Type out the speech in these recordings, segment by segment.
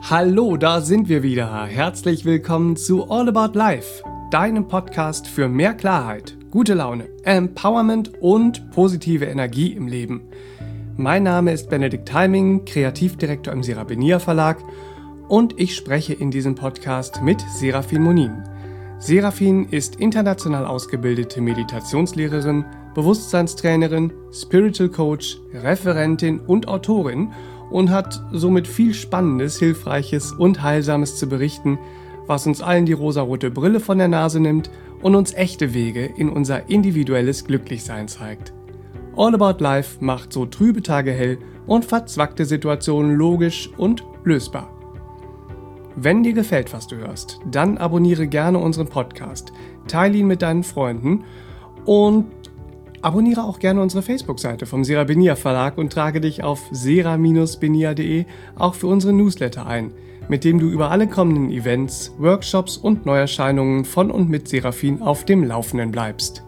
Hallo, da sind wir wieder. Herzlich willkommen zu All About Life, deinem Podcast für mehr Klarheit, gute Laune, Empowerment und positive Energie im Leben. Mein Name ist Benedikt Heiming, Kreativdirektor im Seraphinia Verlag und ich spreche in diesem Podcast mit Serafin Monin. Serafin ist international ausgebildete Meditationslehrerin, Bewusstseinstrainerin, Spiritual Coach, Referentin und Autorin und hat somit viel Spannendes, Hilfreiches und Heilsames zu berichten, was uns allen die rosarote Brille von der Nase nimmt und uns echte Wege in unser individuelles Glücklichsein zeigt. All About Life macht so trübe Tage hell und verzwackte Situationen logisch und lösbar. Wenn dir gefällt, was du hörst, dann abonniere gerne unseren Podcast, teile ihn mit deinen Freunden und abonniere auch gerne unsere Facebook-Seite vom Seraphinia Verlag und trage dich auf sera-benia.de auch für unsere Newsletter ein, mit dem du über alle kommenden Events, Workshops und Neuerscheinungen von und mit Serafin auf dem Laufenden bleibst.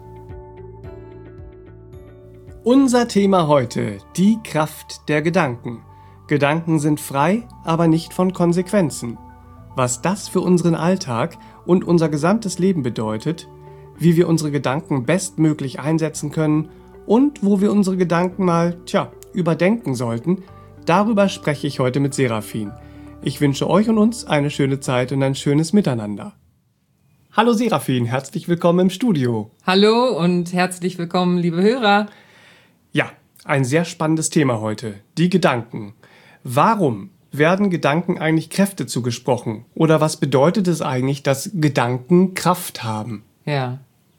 Unser Thema heute: die Kraft der Gedanken. Gedanken sind frei, aber nicht von Konsequenzen. Was das für unseren Alltag und unser gesamtes Leben bedeutet, wie wir unsere Gedanken bestmöglich einsetzen können und wo wir unsere Gedanken mal, überdenken sollten, darüber spreche ich heute mit Serafin. Ich wünsche euch und uns eine schöne Zeit und ein schönes Miteinander. Hallo Serafin, herzlich willkommen im Studio. Hallo und herzlich willkommen, liebe Hörer. Ja, ein sehr spannendes Thema heute, die Gedanken. Warum werden Gedanken eigentlich Kräfte zugesprochen? Oder was bedeutet es eigentlich, dass Gedanken Kraft haben? Ja.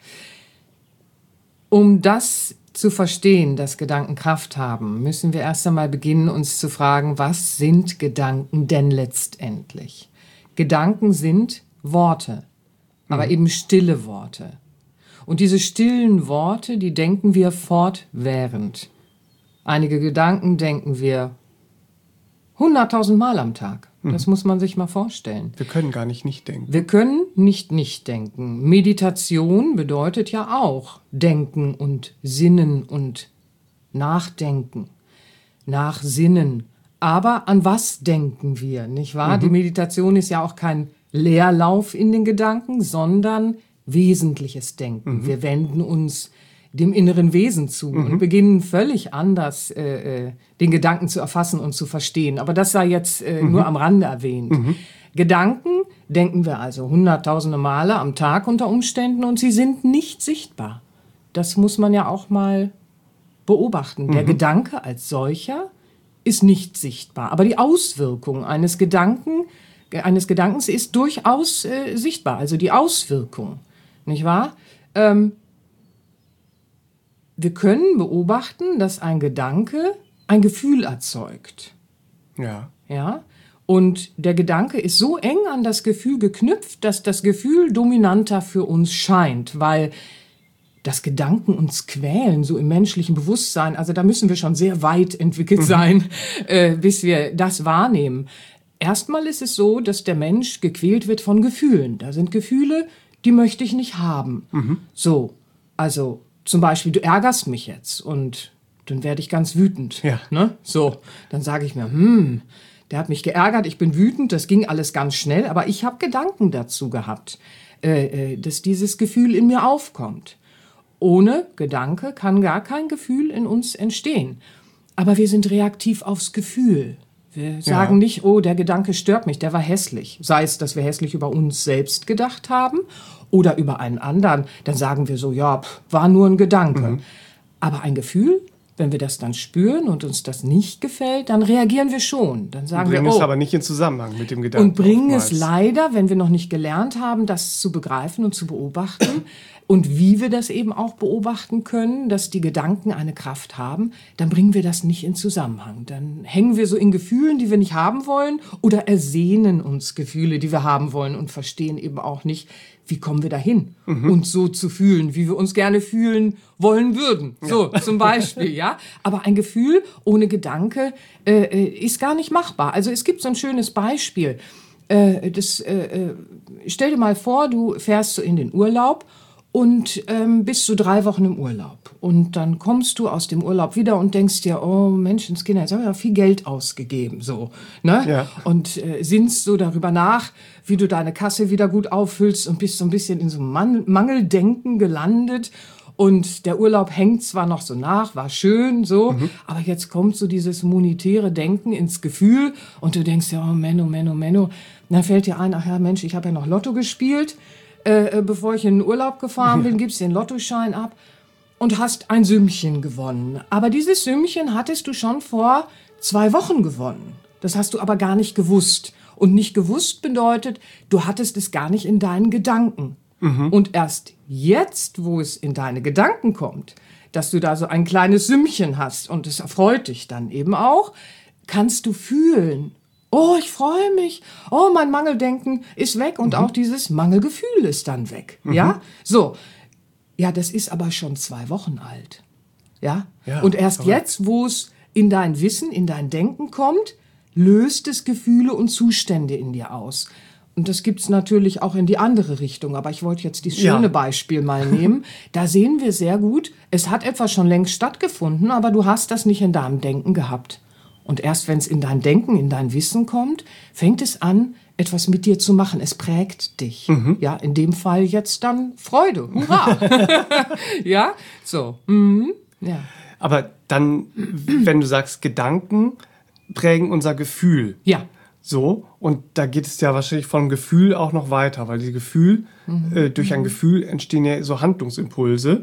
Um das zu verstehen, dass Gedanken Kraft haben, müssen wir erst einmal beginnen, uns zu fragen, was sind Gedanken denn letztendlich? Gedanken sind Worte, aber eben stille Worte. Und diese stillen Worte, die denken wir fortwährend. Einige Gedanken denken wir 100.000 Mal am Tag. Das muss man sich mal vorstellen. Wir können gar nicht denken. Wir können nicht denken. Meditation bedeutet ja auch denken und sinnen und nachdenken, nachsinnen. Aber an was denken wir, nicht wahr? Die Meditation ist ja auch kein Leerlauf in den Gedanken, sondern wesentliches Denken. Wir wenden uns dem inneren Wesen zu und beginnen völlig anders den Gedanken zu erfassen und zu verstehen. Aber das sei jetzt nur am Rande erwähnt. Gedanken denken wir also hunderttausende Male am Tag unter Umständen und sie sind nicht sichtbar. Das muss man ja auch mal beobachten. Der Gedanke als solcher ist nicht sichtbar. Aber die Auswirkung eines Gedankens ist durchaus sichtbar. Also die Auswirkung, nicht wahr? Wir können beobachten, dass ein Gedanke ein Gefühl erzeugt. Ja. Ja? Und der Gedanke ist so eng an das Gefühl geknüpft, dass das Gefühl dominanter für uns scheint, weil das Gedanken uns quälen, so im menschlichen Bewusstsein. Also da müssen wir schon sehr weit entwickelt sein, bis wir das wahrnehmen. Erstmal ist es so, dass der Mensch gequält wird von Gefühlen. Da sind Gefühle, die möchte ich nicht haben. So, also zum Beispiel, du ärgerst mich jetzt und dann werde ich ganz wütend. Ja. Ne? So, dann sage ich mir, der hat mich geärgert, ich bin wütend, das ging alles ganz schnell, aber ich habe Gedanken dazu gehabt, dass dieses Gefühl in mir aufkommt. Ohne Gedanke kann gar kein Gefühl in uns entstehen. Aber wir sind reaktiv aufs Gefühl. Wir sagen nicht, oh, der Gedanke stört mich, der war hässlich. Sei es, dass wir hässlich über uns selbst gedacht haben oder über einen anderen. Dann sagen wir so, ja, war nur ein Gedanke. Aber ein Gefühl, wenn wir das dann spüren und uns das nicht gefällt, dann reagieren wir schon. Dann sagen wir, bringen es aber nicht in Zusammenhang mit dem Gedanken. Und bringen oftmals. es leider, wenn wir noch nicht gelernt haben, das zu begreifen und zu beobachten und wie wir das eben auch beobachten können, dass die Gedanken eine Kraft haben, dann bringen wir das nicht in Zusammenhang. Dann hängen wir so in Gefühlen, die wir nicht haben wollen oder ersehnen uns Gefühle, die wir haben wollen und verstehen eben auch nicht, wie kommen wir dahin, uns so zu fühlen, wie wir uns gerne fühlen wollen würden. So, zum Beispiel, ja. Aber ein Gefühl ohne Gedanke ist gar nicht machbar. Also es gibt so ein schönes Beispiel. Stell dir mal vor, du fährst so in den Urlaub und bist du 3 Wochen im Urlaub. Und dann kommst du aus dem Urlaub wieder und denkst dir, oh Menschenskinder, jetzt habe ich ja viel Geld ausgegeben, so, ne? Ja. Und sinnst so darüber nach, wie du deine Kasse wieder gut auffüllst und bist so ein bisschen in so einem Mangeldenken gelandet. Und der Urlaub hängt zwar noch so nach, war schön, so, aber jetzt kommt so dieses monetäre Denken ins Gefühl und du denkst ja, oh Menno. Und dann fällt dir ein, ach ja Mensch, ich habe ja noch Lotto gespielt, bevor ich in den Urlaub gefahren bin, gibst den Lottoschein ab und hast ein Sümmchen gewonnen. Aber dieses Sümmchen hattest du schon vor 2 Wochen gewonnen. Das hast du aber gar nicht gewusst. Und nicht gewusst bedeutet, du hattest es gar nicht in deinen Gedanken. Und erst jetzt, wo es in deine Gedanken kommt, dass du da so ein kleines Sümmchen hast und es erfreut dich dann eben auch, kannst du fühlen, oh, ich freue mich, oh, mein Mangeldenken ist weg und auch dieses Mangelgefühl ist dann weg. Ja, so. Ja, das ist aber schon 2 Wochen alt. Ja, und erst jetzt, wo es in dein Wissen, in dein Denken kommt, löst es Gefühle und Zustände in dir aus. Und das gibt's natürlich auch in die andere Richtung. Aber ich wollte jetzt dieses schöne Beispiel mal nehmen. Da sehen wir sehr gut, es hat etwas schon längst stattgefunden, aber du hast das nicht in deinem Denken gehabt. Und erst wenn es in dein Denken, in dein Wissen kommt, fängt es an, etwas mit dir zu machen. Es prägt dich. Ja, in dem Fall jetzt dann Freude. Hurra! Ja, so. Ja. Aber dann, wenn du sagst, Gedanken prägen unser Gefühl. Ja. So, und da geht es ja wahrscheinlich vom Gefühl auch noch weiter, weil durch ein Gefühl entstehen ja so Handlungsimpulse.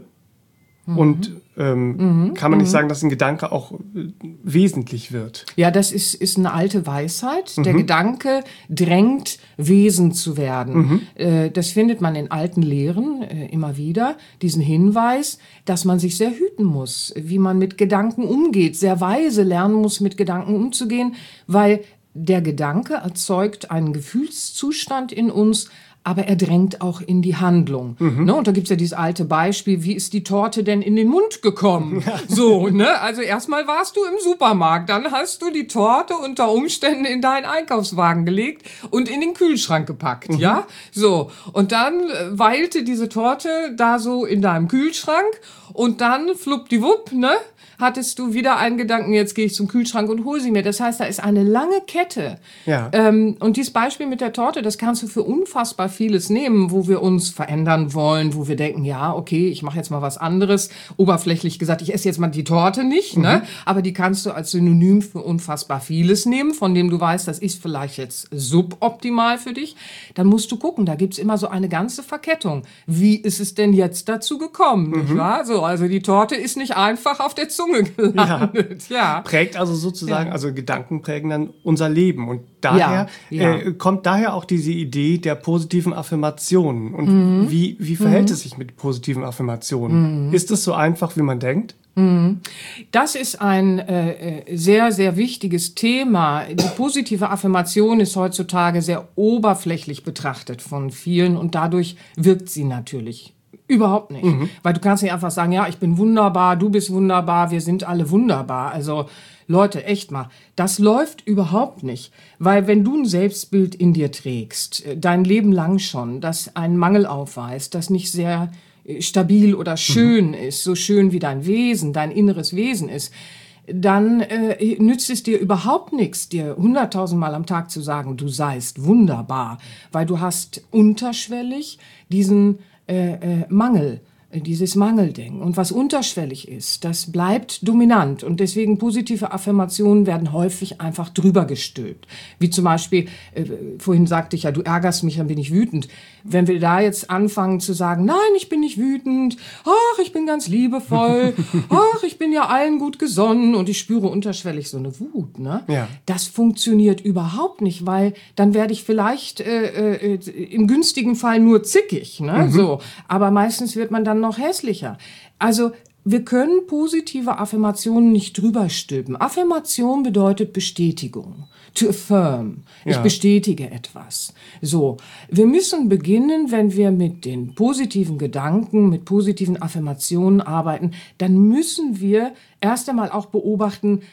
Und kann man nicht sagen, dass ein Gedanke auch wesentlich wird? Ja, das ist eine alte Weisheit. Der Gedanke drängt, Wesen zu werden. Das findet man in alten Lehren immer wieder, diesen Hinweis, dass man sich sehr hüten muss, wie man mit Gedanken umgeht, sehr weise lernen muss, mit Gedanken umzugehen, weil der Gedanke erzeugt einen Gefühlszustand in uns, aber er drängt auch in die Handlung. Ne? Und da gibt's ja dieses alte Beispiel, wie ist die Torte denn in den Mund gekommen? So, ne? Also erstmal warst du im Supermarkt, dann hast du die Torte unter Umständen in deinen Einkaufswagen gelegt und in den Kühlschrank gepackt, ja? So, und dann weilte diese Torte da so in deinem Kühlschrank und dann fluppdiwupp, ne? Hattest du wieder einen Gedanken, jetzt gehe ich zum Kühlschrank und hole sie mir. Das heißt, da ist eine lange Kette. Ja. Und dieses Beispiel mit der Torte, das kannst du für unfassbar vieles nehmen, wo wir uns verändern wollen, wo wir denken, ja, okay, ich mache jetzt mal was anderes. Oberflächlich gesagt, ich esse jetzt mal die Torte nicht, ne? Aber die kannst du als Synonym für unfassbar vieles nehmen, von dem du weißt, das ist vielleicht jetzt suboptimal für dich. Dann musst du gucken, da gibt's immer so eine ganze Verkettung. Wie ist es denn jetzt dazu gekommen, nicht wahr? So, also die Torte ist nicht einfach auf der Zunge gelandet. Ja. Prägt also sozusagen, also Gedanken prägen dann unser Leben. Und daher kommt daher auch diese Idee der positiven Affirmationen. Und wie verhält es sich mit positiven Affirmationen? Ist es so einfach, wie man denkt? Das ist ein sehr, sehr wichtiges Thema. Die positive Affirmation ist heutzutage sehr oberflächlich betrachtet von vielen und dadurch wirkt sie natürlich überhaupt nicht. Weil du kannst nicht einfach sagen, ja, ich bin wunderbar, du bist wunderbar, wir sind alle wunderbar. Also Leute, echt mal, das läuft überhaupt nicht. Weil wenn du ein Selbstbild in dir trägst, dein Leben lang schon, das einen Mangel aufweist, das nicht sehr stabil oder schön ist, so schön wie dein Wesen, dein inneres Wesen ist, dann nützt es dir überhaupt nichts, dir 100.000 Mal am Tag zu sagen, du seist wunderbar, weil du hast unterschwellig diesen Mangel, dieses Mangeldenken. Und was unterschwellig ist, das bleibt dominant. Und deswegen positive Affirmationen werden häufig einfach drüber gestülpt. Wie zum Beispiel, vorhin sagte ich ja, du ärgerst mich, dann bin ich wütend. Wenn wir da jetzt anfangen zu sagen, nein, ich bin nicht wütend, ach, ich bin ganz liebevoll, ach, ich bin ja allen gut gesonnen und ich spüre unterschwellig so eine Wut, ne? Ja. Das funktioniert überhaupt nicht, weil dann werde ich vielleicht im günstigen Fall nur zickig, ne? So. Aber meistens wird man dann noch hässlicher. Also wir können positive Affirmationen nicht drüber stülpen. Affirmation bedeutet Bestätigung. To affirm. Ich bestätige etwas. So. Wir müssen beginnen, wenn wir mit den positiven Gedanken, mit positiven Affirmationen arbeiten, dann müssen wir erst einmal auch beobachten,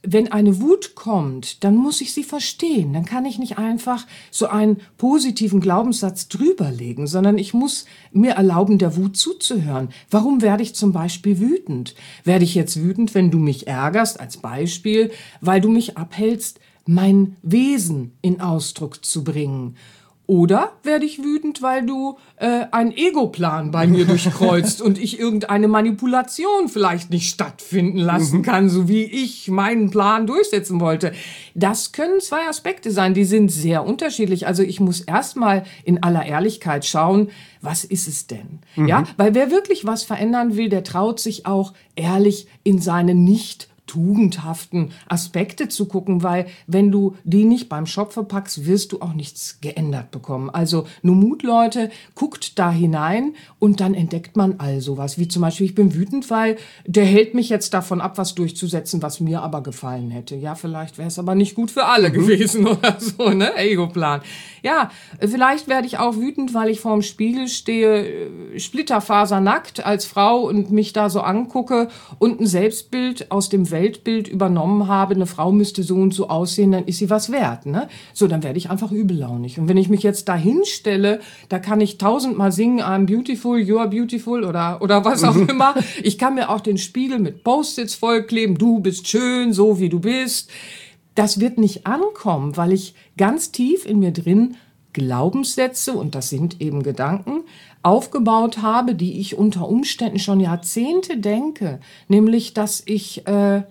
wenn eine Wut kommt, dann muss ich sie verstehen. Dann kann ich nicht einfach so einen positiven Glaubenssatz drüberlegen, sondern ich muss mir erlauben, der Wut zuzuhören. Warum werde ich zum Beispiel wütend? Werde ich jetzt wütend, wenn du mich ärgerst, als Beispiel, weil du mich abhältst, mein Wesen in Ausdruck zu bringen? Oder werde ich wütend, weil du einen Egoplan bei mir durchkreuzt und ich irgendeine Manipulation vielleicht nicht stattfinden lassen kann, so wie ich meinen Plan durchsetzen wollte. Das können zwei Aspekte sein, die sind sehr unterschiedlich. Also ich muss erstmal in aller Ehrlichkeit schauen, was ist es denn? Ja, weil wer wirklich was verändern will, der traut sich auch ehrlich in seine nicht tugendhaften Aspekte zu gucken, weil wenn du die nicht beim Schopfe packst, wirst du auch nichts geändert bekommen. Also nur Mut, Leute, guckt da hinein und dann entdeckt man all sowas, wie zum Beispiel, ich bin wütend, weil der hält mich jetzt davon ab, was durchzusetzen, was mir aber gefallen hätte. Ja, vielleicht wäre es aber nicht gut für alle gewesen oder so, ne? Egoplan. Ja, vielleicht werde ich auch wütend, weil ich vorm Spiegel stehe, splitterfasernackt als Frau und mich da so angucke und ein Selbstbild aus dem Weltbild übernommen habe, eine Frau müsste so und so aussehen, dann ist sie was wert, ne? So, dann werde ich einfach übellaunig. Und wenn ich mich jetzt da hinstelle, da kann ich 1000-mal singen, I'm beautiful, you are beautiful oder was auch immer. Ich kann mir auch den Spiegel mit Post-its vollkleben, du bist schön, so wie du bist. Das wird nicht ankommen, weil ich ganz tief in mir drin Glaubenssätze, und das sind eben Gedanken, aufgebaut habe, die ich unter Umständen schon Jahrzehnte denke. Nämlich, dass ich,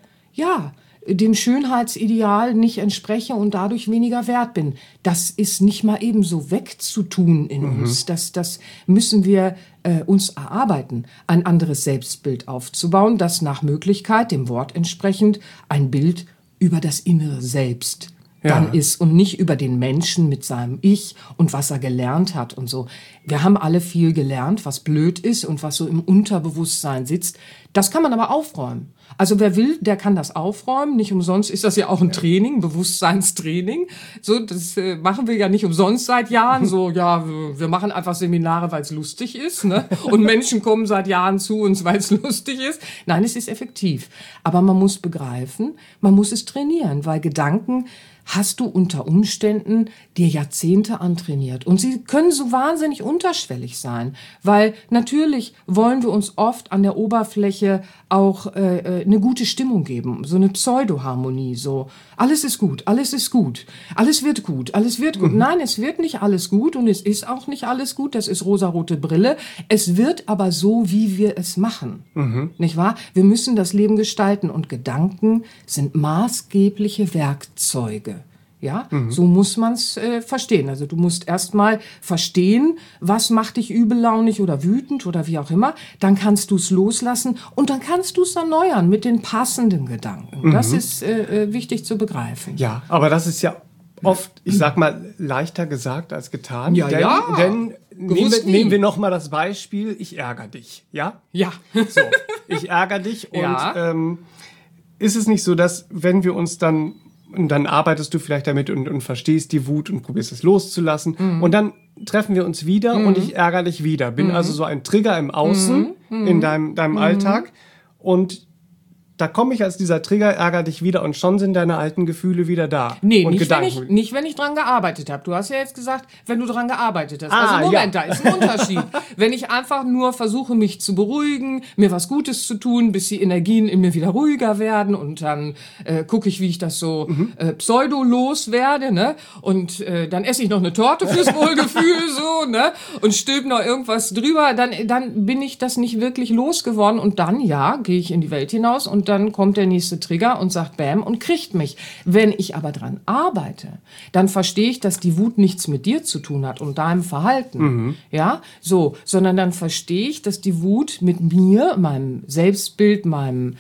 dem Schönheitsideal nicht entspreche und dadurch weniger wert bin. Das ist nicht mal eben so wegzutun in uns. Das müssen wir uns erarbeiten, ein anderes Selbstbild aufzubauen, das nach Möglichkeit, dem Wort entsprechend, ein Bild über das innere Selbst dann ist und nicht über den Menschen mit seinem Ich und was er gelernt hat und so. Wir haben alle viel gelernt, was blöd ist und was so im Unterbewusstsein sitzt. Das kann man aber aufräumen. Also wer will, der kann das aufräumen. Nicht umsonst ist das ja auch ein Training, Bewusstseinstraining. So, das machen wir ja nicht umsonst seit Jahren. So, ja, wir machen einfach Seminare, weil es lustig ist, ne? Und Menschen kommen seit Jahren zu uns, weil es lustig ist. Nein, es ist effektiv. Aber man muss begreifen, man muss es trainieren, weil Gedanken hast du unter Umständen dir Jahrzehnte antrainiert. Und sie können so wahnsinnig unterschwellig sein, weil natürlich wollen wir uns oft an der Oberfläche auch eine gute Stimmung geben, so eine Pseudoharmonie, so alles ist gut, alles ist gut, alles wird gut, alles wird gut. Nein, es wird nicht alles gut und es ist auch nicht alles gut, das ist rosarote Brille. Es wird aber so, wie wir es machen, nicht wahr? Wir müssen das Leben gestalten und Gedanken sind maßgebliche Werkzeuge. Ja, so muss man es verstehen. Also du musst erstmal verstehen, was macht dich übellaunig oder wütend oder wie auch immer. Dann kannst du es loslassen und dann kannst du es erneuern mit den passenden Gedanken. Das ist wichtig zu begreifen. Ja, aber das ist ja oft, ich sag mal, leichter gesagt als getan. Denn nehmen wir noch mal das Beispiel, ich ärgere dich, ja? Ja. So, ich ärgere dich und ist es nicht so, dass wenn wir uns dann arbeitest du vielleicht damit und verstehst die Wut und probierst es loszulassen. Und dann treffen wir uns wieder und ich ärgere dich wieder. Bin also so ein Trigger im Außen in deinem Alltag. Und da komme ich als dieser Trigger, ärgere dich wieder und schon sind deine alten Gefühle wieder da. Nee, und nicht wenn ich dran gearbeitet habe. Du hast ja jetzt gesagt, wenn du dran gearbeitet hast. Also Moment, da ist ein Unterschied. Wenn ich einfach nur versuche, mich zu beruhigen, mir was Gutes zu tun, bis die Energien in mir wieder ruhiger werden und dann gucke ich, wie ich das so pseudo-los werde, ne? Und dann esse ich noch eine Torte fürs Wohlgefühl, so, ne? Und stülp noch irgendwas drüber, dann bin ich das nicht wirklich losgeworden und dann, gehe ich in die Welt hinaus und dann kommt der nächste Trigger und sagt Bäm und kriegt mich. Wenn ich aber dran arbeite, dann verstehe ich, dass die Wut nichts mit dir zu tun hat und deinem Verhalten. Ja, so, sondern dann verstehe ich, dass die Wut mit mir, meinem Selbstbild, meinem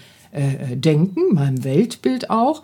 Denken, meinem Weltbild auch,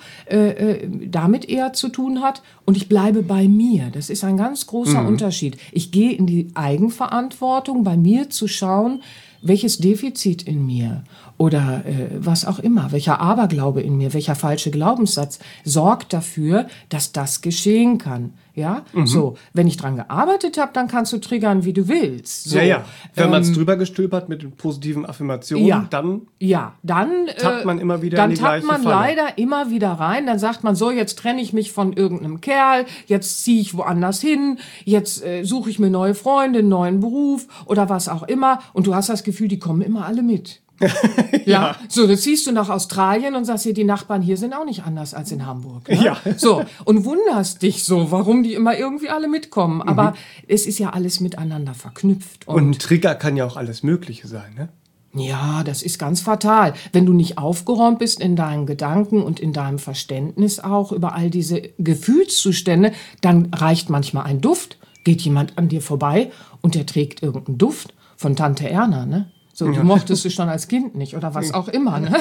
damit eher zu tun hat. Und ich bleibe bei mir. Das ist ein ganz großer Unterschied. Ich gehe in die Eigenverantwortung, bei mir zu schauen, welches Defizit in mir oder was auch immer, welcher Aberglaube in mir, welcher falsche Glaubenssatz sorgt dafür, dass das geschehen kann. Ja, so. Wenn ich dran gearbeitet habe, dann kannst du triggern, wie du willst. So. Ja. Wenn man es drüber gestülpert mit den positiven Affirmationen, dann tappt man immer wieder in die gleiche Falle. Dann tappt man leider immer wieder rein. Dann sagt man so, jetzt trenne ich mich von irgendeinem Kerl, jetzt ziehe ich woanders hin, jetzt suche ich mir neue Freunde, einen neuen Beruf oder was auch immer. Und du hast das Gefühl, die kommen immer alle mit. Ja, so, das ziehst du nach Australien und sagst dir, die Nachbarn hier sind auch nicht anders als in Hamburg. Ne? Ja. So, und wunderst dich so, warum die immer irgendwie alle mitkommen. Aber es ist ja alles miteinander verknüpft. Und ein Trigger kann ja auch alles Mögliche sein, ne? Ja, das ist ganz fatal. Wenn du nicht aufgeräumt bist in deinen Gedanken und in deinem Verständnis auch über all diese Gefühlszustände, dann reicht manchmal ein Duft, geht jemand an dir vorbei und der trägt irgendeinen Duft von Tante Erna, ne? So, die mochtest du schon als Kind nicht oder was auch immer, ne?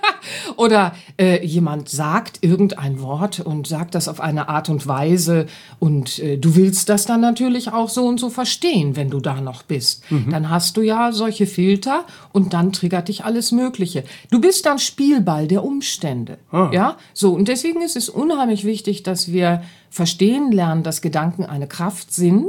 Oder jemand sagt irgendein Wort und sagt das auf eine Art und Weise und du willst das dann natürlich auch so und so verstehen, wenn du da noch bist. Dann hast du ja solche Filter und dann triggert dich alles Mögliche. Du bist dann Spielball der Umstände. Ja, so, und deswegen ist es unheimlich wichtig, dass wir verstehen lernen, dass Gedanken eine Kraft sind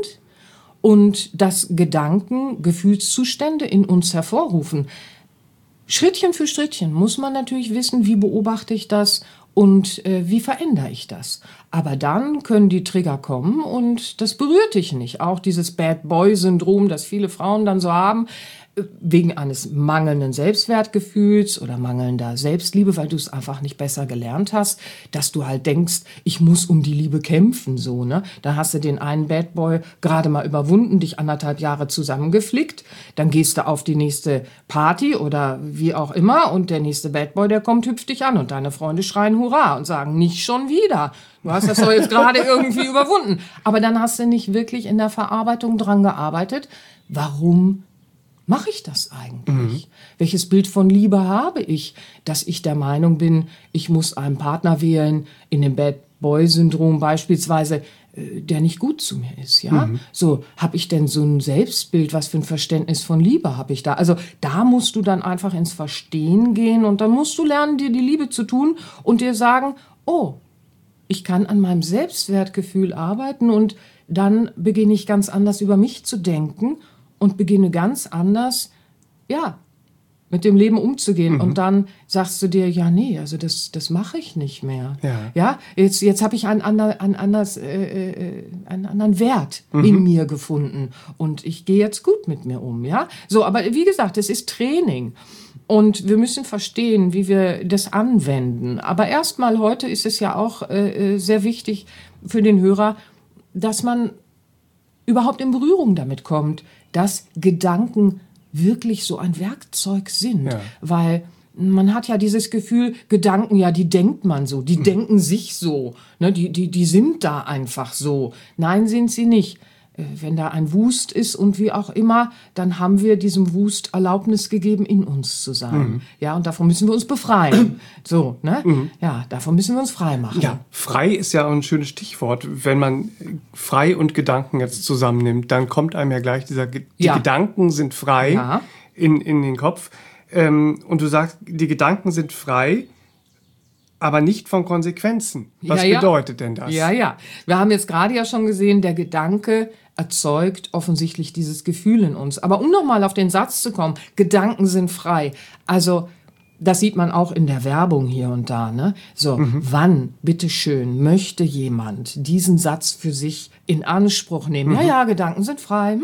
und dass Gedanken Gefühlszustände in uns hervorrufen. Schrittchen für Schrittchen muss man natürlich wissen, wie beobachte ich das und wie verändere ich das. Aber dann können die Trigger kommen und das berührt dich nicht. Auch dieses Bad-Boy-Syndrom, das viele Frauen dann so haben, wegen eines mangelnden Selbstwertgefühls oder mangelnder Selbstliebe, weil du es einfach nicht besser gelernt hast, dass du halt denkst, ich muss um die Liebe kämpfen, so, ne? Da hast du den einen Bad Boy gerade mal überwunden, dich 1,5 Jahre zusammengeflickt, dann gehst du auf die nächste Party oder wie auch immer und der nächste Bad Boy, der kommt, hüpft dich an und deine Freunde schreien Hurra und sagen, nicht schon wieder. Du hast das doch jetzt gerade irgendwie überwunden. Aber dann hast du nicht wirklich in der Verarbeitung dran gearbeitet. Warum mache ich das eigentlich? Welches Bild von Liebe habe ich, dass ich der Meinung bin, ich muss einen Partner wählen, in dem Bad Boy-Syndrom beispielsweise, der nicht gut zu mir ist, ja? So, habe ich denn so ein Selbstbild, was für ein Verständnis von Liebe habe ich da? Also, da musst du dann einfach ins Verstehen gehen und dann musst du lernen, dir die Liebe zu tun und dir sagen, oh, ich kann an meinem Selbstwertgefühl arbeiten und dann beginne ich ganz anders über mich zu denken und beginne ganz anders, ja, mit dem Leben umzugehen. Und dann sagst du dir, ja, nee, also das mache ich nicht mehr. Ja, jetzt habe ich einen anderen Wert in mir gefunden und ich gehe jetzt gut mit mir um, ja. So, aber wie gesagt, es ist Training. Und wir müssen verstehen, wie wir das anwenden. Aber erstmal heute ist es ja auch sehr wichtig für den Hörer, dass man überhaupt in Berührung damit kommt, dass Gedanken wirklich so ein Werkzeug sind. Ja. Weil man hat ja dieses Gefühl, Gedanken, ja, die denkt man so, die denken sich so, ne, die sind da einfach so. Nein, sind sie nicht. Wenn da ein Wust ist und wie auch immer, dann haben wir diesem Wust Erlaubnis gegeben, in uns zu sein. Ja, und davon müssen wir uns befreien. So, ne? Ja, davon müssen wir uns frei machen. Ja, frei ist ja auch ein schönes Stichwort. Wenn man frei und Gedanken jetzt zusammennimmt, dann kommt einem ja gleich die Gedanken sind frei in den Kopf. Und du sagst, die Gedanken sind frei, aber nicht von Konsequenzen. Was bedeutet denn das? Ja. Wir haben jetzt gerade ja schon gesehen, der Gedanke erzeugt offensichtlich dieses Gefühl in uns. Aber um nochmal auf den Satz zu kommen, Gedanken sind frei. Also, das sieht man auch in der Werbung hier und da, ne? So, wann, bitteschön, möchte jemand diesen Satz für sich in Anspruch nehmen? Ja, Gedanken sind frei.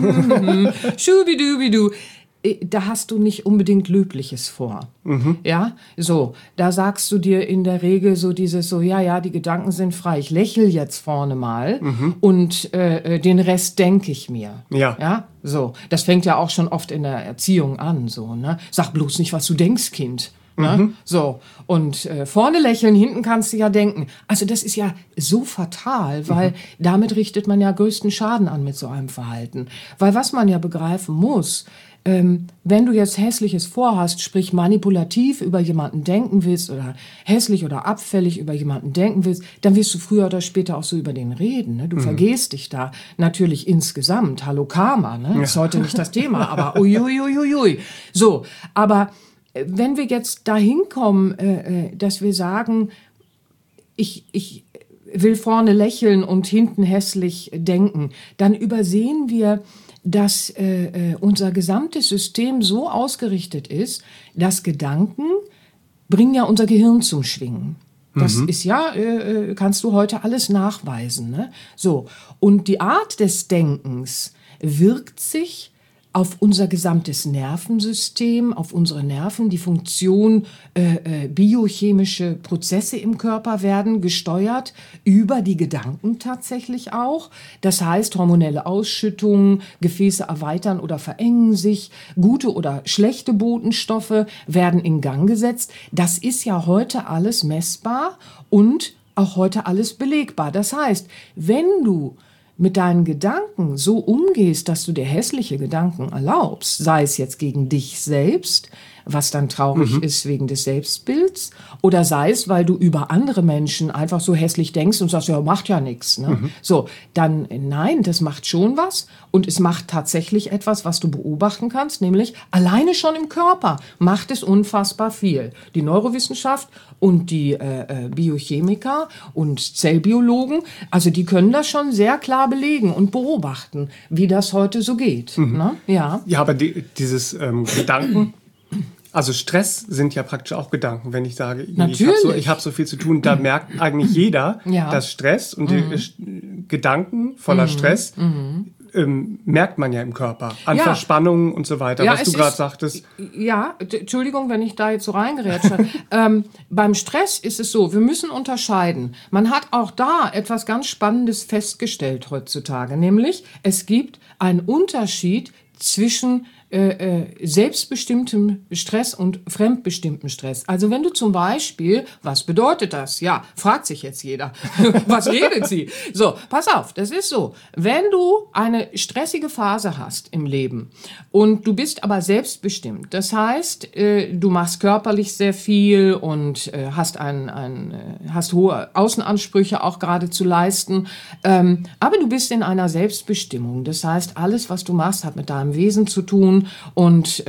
Schubidubidu. Da hast du nicht unbedingt Löbliches vor. Ja, so, da sagst du dir in der Regel so dieses so, ja, die Gedanken sind frei. Ich lächel jetzt vorne mal und den Rest denke ich mir. Ja, so. Das fängt ja auch schon oft in der Erziehung an, so, ne? Sag bloß nicht, was du denkst, Kind. Ne? So, und vorne lächeln, hinten kannst du ja denken. Also das ist ja so fatal, weil damit richtet man ja größten Schaden an mit so einem Verhalten. Weil was man ja begreifen muss, wenn du jetzt Hässliches vorhast, sprich manipulativ über jemanden denken willst oder hässlich oder abfällig über jemanden denken willst, dann wirst du früher oder später auch so über den reden. Ne? Du vergehst dich da natürlich insgesamt. Hallo Karma, ne? Ist heute nicht das Thema, aber uiuiuiui. So, aber wenn wir jetzt dahin kommen, dass wir sagen, ich will vorne lächeln und hinten hässlich denken, dann übersehen wir, dass unser gesamtes System so ausgerichtet ist, dass Gedanken bringen ja unser Gehirn zum Schwingen. Das ist ja, kannst du heute alles nachweisen. Ne? So. Und die Art des Denkens wirkt sich auf unser gesamtes Nervensystem, auf unsere Nerven, die Funktion, biochemische Prozesse im Körper werden gesteuert über die Gedanken tatsächlich auch. Das heißt, hormonelle Ausschüttungen, Gefäße erweitern oder verengen sich, gute oder schlechte Botenstoffe werden in Gang gesetzt. Das ist ja heute alles messbar und auch heute alles belegbar. Das heißt, wenn du mit deinen Gedanken so umgehst, dass du dir hässliche Gedanken erlaubst, sei es jetzt gegen dich selbst, was dann traurig ist wegen des Selbstbilds, oder sei es, weil du über andere Menschen einfach so hässlich denkst und sagst, ja, macht ja nichts. Ne? So, dann nein, das macht schon was und es macht tatsächlich etwas, was du beobachten kannst, nämlich alleine schon im Körper macht es unfassbar viel. Die Neurowissenschaft und die Biochemiker und Zellbiologen, also die können das schon sehr klar belegen und beobachten, wie das heute so geht. Ne? Ja, aber dieses Gedanken, also Stress sind ja praktisch auch Gedanken. Wenn ich sage, ich habe so viel zu tun, da merkt eigentlich jeder, dass Stress und die Gedanken voller Stress merkt man ja im Körper. An Verspannungen und so weiter, was du gerade sagtest. Ja, Entschuldigung, wenn ich da jetzt so reingerätsche. Beim Stress ist es so, wir müssen unterscheiden. Man hat auch da etwas ganz Spannendes festgestellt heutzutage, nämlich es gibt einen Unterschied zwischen selbstbestimmtem Stress und fremdbestimmtem Stress. Also wenn du zum Beispiel, was bedeutet das? Ja, fragt sich jetzt jeder. Was redet sie? So, pass auf, das ist so. Wenn du eine stressige Phase hast im Leben und du bist aber selbstbestimmt, das heißt, du machst körperlich sehr viel und hast hast hohe Außenansprüche auch gerade zu leisten, aber du bist in einer Selbstbestimmung. Das heißt, alles, was du machst, hat mit deinem Wesen zu tun. Und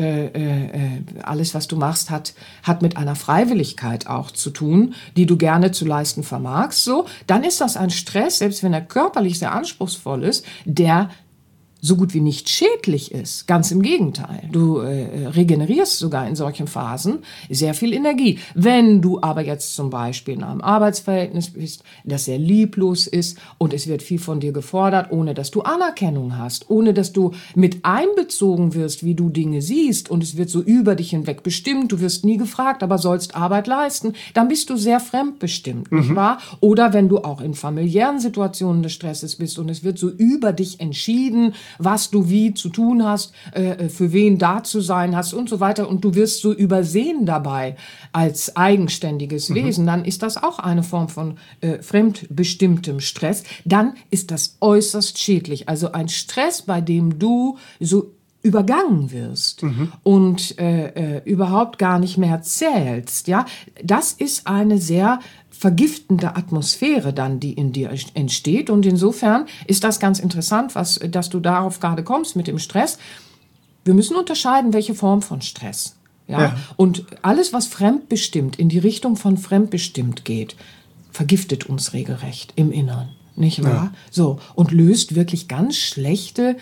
alles, was du machst, hat mit einer Freiwilligkeit auch zu tun, die du gerne zu leisten vermagst. So, dann ist das ein Stress, selbst wenn er körperlich sehr anspruchsvoll ist, der so gut wie nicht schädlich ist. Ganz im Gegenteil. Du regenerierst sogar in solchen Phasen sehr viel Energie. Wenn du aber jetzt zum Beispiel in einem Arbeitsverhältnis bist, das sehr lieblos ist und es wird viel von dir gefordert, ohne dass du Anerkennung hast, ohne dass du mit einbezogen wirst, wie du Dinge siehst und es wird so über dich hinweg bestimmt, du wirst nie gefragt, aber sollst Arbeit leisten, dann bist du sehr fremdbestimmt, nicht wahr? Oder wenn du auch in familiären Situationen des Stresses bist und es wird so über dich entschieden, was du wie zu tun hast, für wen da zu sein hast und so weiter. Und du wirst so übersehen dabei als eigenständiges Wesen. Dann ist das auch eine Form von fremdbestimmtem Stress. Dann ist das äußerst schädlich. Also ein Stress, bei dem du so übergangen wirst und überhaupt gar nicht mehr zählst. Ja, das ist eine sehr vergiftende Atmosphäre dann, die in dir entsteht. Und insofern ist das ganz interessant, dass du darauf gerade kommst mit dem Stress. Wir müssen unterscheiden, welche Form von Stress. Ja? Und alles, was fremdbestimmt, in die Richtung von fremdbestimmt geht, vergiftet uns regelrecht im Inneren. Nicht wahr? Ja. So, und löst wirklich ganz schlechte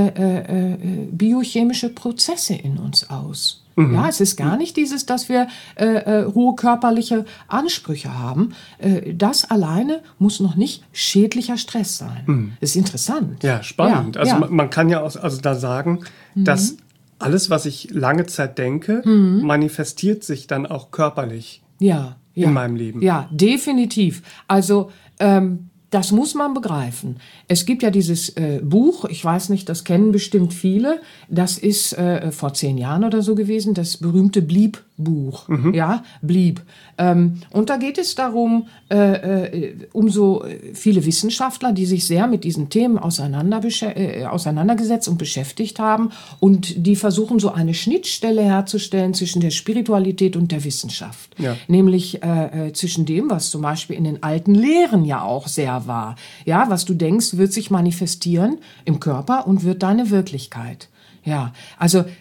biochemische Prozesse in uns aus. Ja, es ist gar nicht dieses, dass wir hohe körperliche Ansprüche haben. Das alleine muss noch nicht schädlicher Stress sein. Das ist interessant. Ja, spannend. Ja, also man kann ja auch da sagen, dass alles, was ich lange Zeit denke, manifestiert sich dann auch körperlich in meinem Leben. Ja, definitiv. Also das muss man begreifen. Es gibt ja dieses Buch, ich weiß nicht, das kennen bestimmt viele, das ist vor 10 Jahren oder so gewesen, das berühmte Bleep-Buch. Ja, Bleep. Und da geht es darum, um so viele Wissenschaftler, die sich sehr mit diesen Themen auseinandergesetzt und beschäftigt haben und die versuchen, so eine Schnittstelle herzustellen zwischen der Spiritualität und der Wissenschaft. Ja. Nämlich zwischen dem, was zum Beispiel in den alten Lehren ja auch sehr war. Ja, was du denkst, wird sich manifestieren im Körper und wird deine Wirklichkeit. Ja, also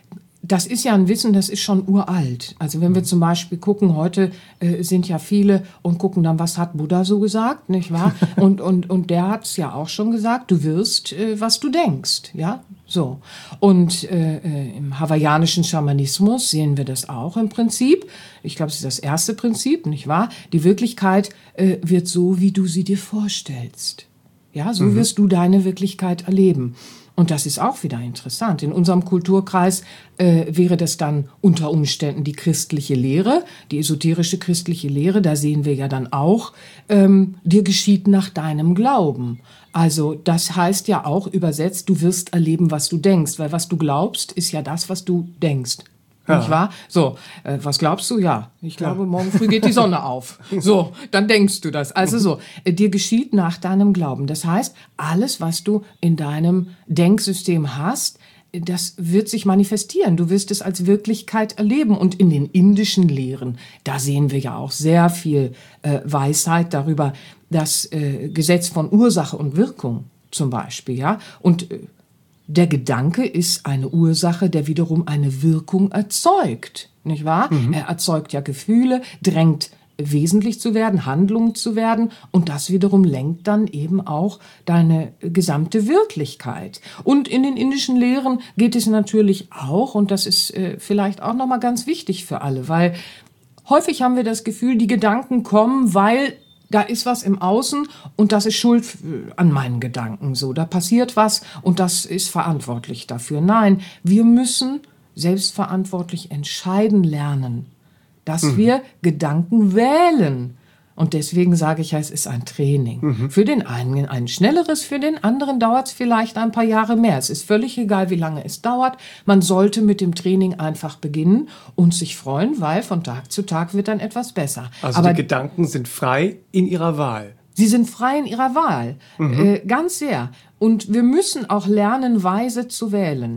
das ist ja ein Wissen, das ist schon uralt. Also wenn wir zum Beispiel gucken, heute sind ja viele und gucken dann, was hat Buddha so gesagt, nicht wahr? Und der hat es ja auch schon gesagt, du wirst, was du denkst, ja, so. Und im hawaiianischen Schamanismus sehen wir das auch im Prinzip. Ich glaube, es ist das erste Prinzip, nicht wahr? Die Wirklichkeit wird so, wie du sie dir vorstellst. Ja, so wirst du deine Wirklichkeit erleben. Und das ist auch wieder interessant. In unserem Kulturkreis wäre das dann unter Umständen die christliche Lehre, die esoterische christliche Lehre. Da sehen wir ja dann auch, dir geschieht nach deinem Glauben. Also das heißt ja auch übersetzt, du wirst erleben, was du denkst. Weil was du glaubst, ist ja das, was du denkst. Ja. Nicht wahr? So, was glaubst du? Ja, ich glaube, morgen früh geht die Sonne auf. So, dann denkst du das. Also so, dir geschieht nach deinem Glauben. Das heißt, alles, was du in deinem Denksystem hast, das wird sich manifestieren. Du wirst es als Wirklichkeit erleben. Und in den indischen Lehren, da sehen wir ja auch sehr viel Weisheit darüber, das Gesetz von Ursache und Wirkung zum Beispiel, ja. Und der Gedanke ist eine Ursache, der wiederum eine Wirkung erzeugt, nicht wahr? Er erzeugt ja Gefühle, drängt wesentlich zu werden, Handlungen zu werden und das wiederum lenkt dann eben auch deine gesamte Wirklichkeit. Und in den indischen Lehren geht es natürlich auch, und das ist vielleicht auch nochmal ganz wichtig für alle, weil häufig haben wir das Gefühl, die Gedanken kommen, weil da ist was im Außen und das ist schuld an meinen Gedanken. So, da passiert was und das ist verantwortlich dafür. Nein, wir müssen selbstverantwortlich entscheiden lernen, dass wir Gedanken wählen. Und deswegen sage ich ja, es ist ein Training. Für den einen ein schnelleres, für den anderen dauert es vielleicht ein paar Jahre mehr. Es ist völlig egal, wie lange es dauert. Man sollte mit dem Training einfach beginnen und sich freuen, weil von Tag zu Tag wird dann etwas besser. Also aber die Gedanken sind frei in ihrer Wahl. Sie sind frei in ihrer Wahl, ganz sehr. Und wir müssen auch lernen, weise zu wählen.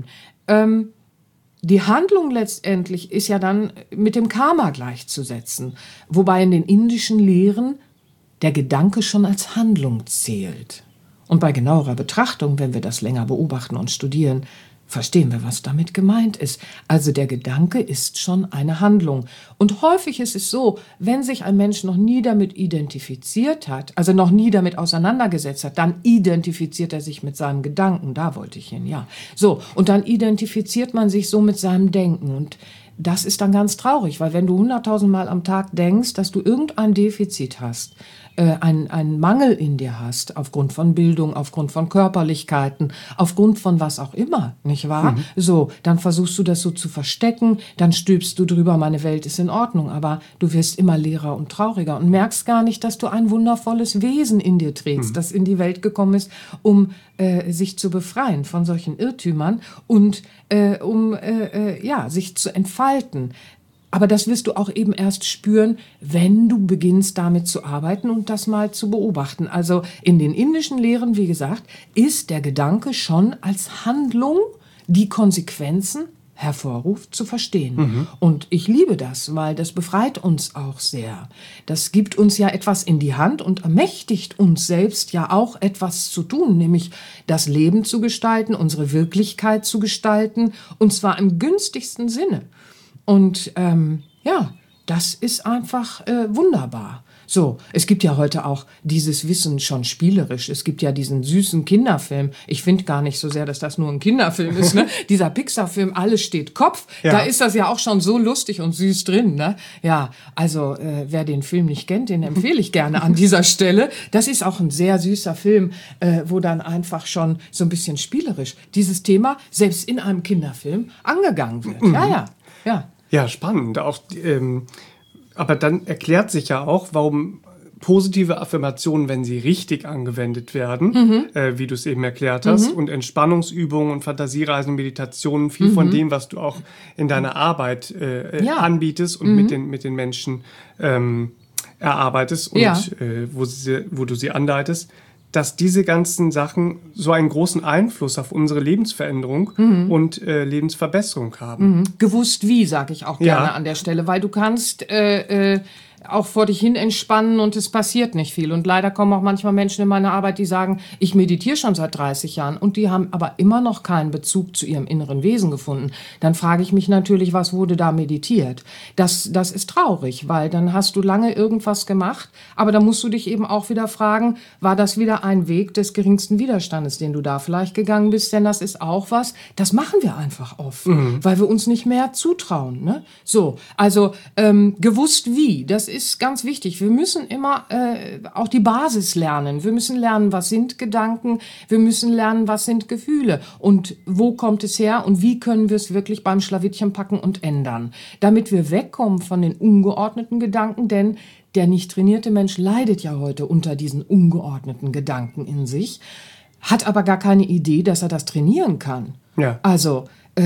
Die Handlung letztendlich ist ja dann mit dem Karma gleichzusetzen, wobei in den indischen Lehren der Gedanke schon als Handlung zählt. Und bei genauerer Betrachtung, wenn wir das länger beobachten und studieren, verstehen wir, was damit gemeint ist. Also der Gedanke ist schon eine Handlung. Und häufig ist es so, wenn sich ein Mensch noch nie damit identifiziert hat, also noch nie damit auseinandergesetzt hat, dann identifiziert er sich mit seinen Gedanken. Da wollte ich hin, ja. So, und dann identifiziert man sich so mit seinem Denken. Und das ist dann ganz traurig, weil wenn du 100.000 Mal am Tag denkst, dass du irgendein Defizit hast, einen Mangel in dir hast, aufgrund von Bildung, aufgrund von Körperlichkeiten, aufgrund von was auch immer, nicht wahr? So, dann versuchst du das so zu verstecken, dann stülpst du drüber, meine Welt ist in Ordnung, aber du wirst immer leerer und trauriger und merkst gar nicht, dass du ein wundervolles Wesen in dir trägst, das in die Welt gekommen ist, um sich zu befreien von solchen Irrtümern und sich zu entfalten. Aber das wirst du auch eben erst spüren, wenn du beginnst, damit zu arbeiten und das mal zu beobachten. Also in den indischen Lehren, wie gesagt, ist der Gedanke schon als Handlung, die Konsequenzen hervorruft, zu verstehen. Und ich liebe das, weil das befreit uns auch sehr. Das gibt uns ja etwas in die Hand und ermächtigt uns selbst ja auch etwas zu tun, nämlich das Leben zu gestalten, unsere Wirklichkeit zu gestalten, und zwar im günstigsten Sinne. Und das ist einfach wunderbar. So, es gibt ja heute auch dieses Wissen schon spielerisch. Es gibt ja diesen süßen Kinderfilm. Ich finde gar nicht so sehr, dass das nur ein Kinderfilm ist. Ne? Dieser Pixar-Film, Alles steht Kopf, da ist das ja auch schon so lustig und süß drin. Ne? Ja, also wer den Film nicht kennt, den empfehle ich gerne an dieser Stelle. Das ist auch ein sehr süßer Film, wo dann einfach schon so ein bisschen spielerisch dieses Thema selbst in einem Kinderfilm angegangen wird. Ja. Ja, spannend. Auch, aber dann erklärt sich ja auch, warum positive Affirmationen, wenn sie richtig angewendet werden, wie du es eben erklärt hast, und Entspannungsübungen und Fantasiereisen und Meditationen, viel von dem, was du auch in deiner Arbeit anbietest und mit den Menschen erarbeitest und wo du sie anleitest, dass diese ganzen Sachen so einen großen Einfluss auf unsere Lebensveränderung und Lebensverbesserung haben. Gewusst wie, sage ich auch gerne an der Stelle, weil du kannst auch vor dich hin entspannen und es passiert nicht viel. Und leider kommen auch manchmal Menschen in meine Arbeit, die sagen, ich meditiere schon seit 30 Jahren und die haben aber immer noch keinen Bezug zu ihrem inneren Wesen gefunden. Dann frage ich mich natürlich, was wurde da meditiert? Das ist traurig, weil dann hast du lange irgendwas gemacht, aber da musst du dich eben auch wieder fragen, war das wieder ein Weg des geringsten Widerstandes, den du da vielleicht gegangen bist? Denn das ist auch was, das machen wir einfach oft, weil wir uns nicht mehr zutrauen. Ne? So, also gewusst wie, das ist ganz wichtig. Wir müssen immer auch die Basis lernen. Wir müssen lernen, was sind Gedanken, wir müssen lernen, was sind Gefühle und wo kommt es her und wie können wir es wirklich beim Schlawittchen packen und ändern, damit wir wegkommen von den ungeordneten Gedanken, denn der nicht trainierte Mensch leidet ja heute unter diesen ungeordneten Gedanken in sich, hat aber gar keine Idee, dass er das trainieren kann. Ja. Also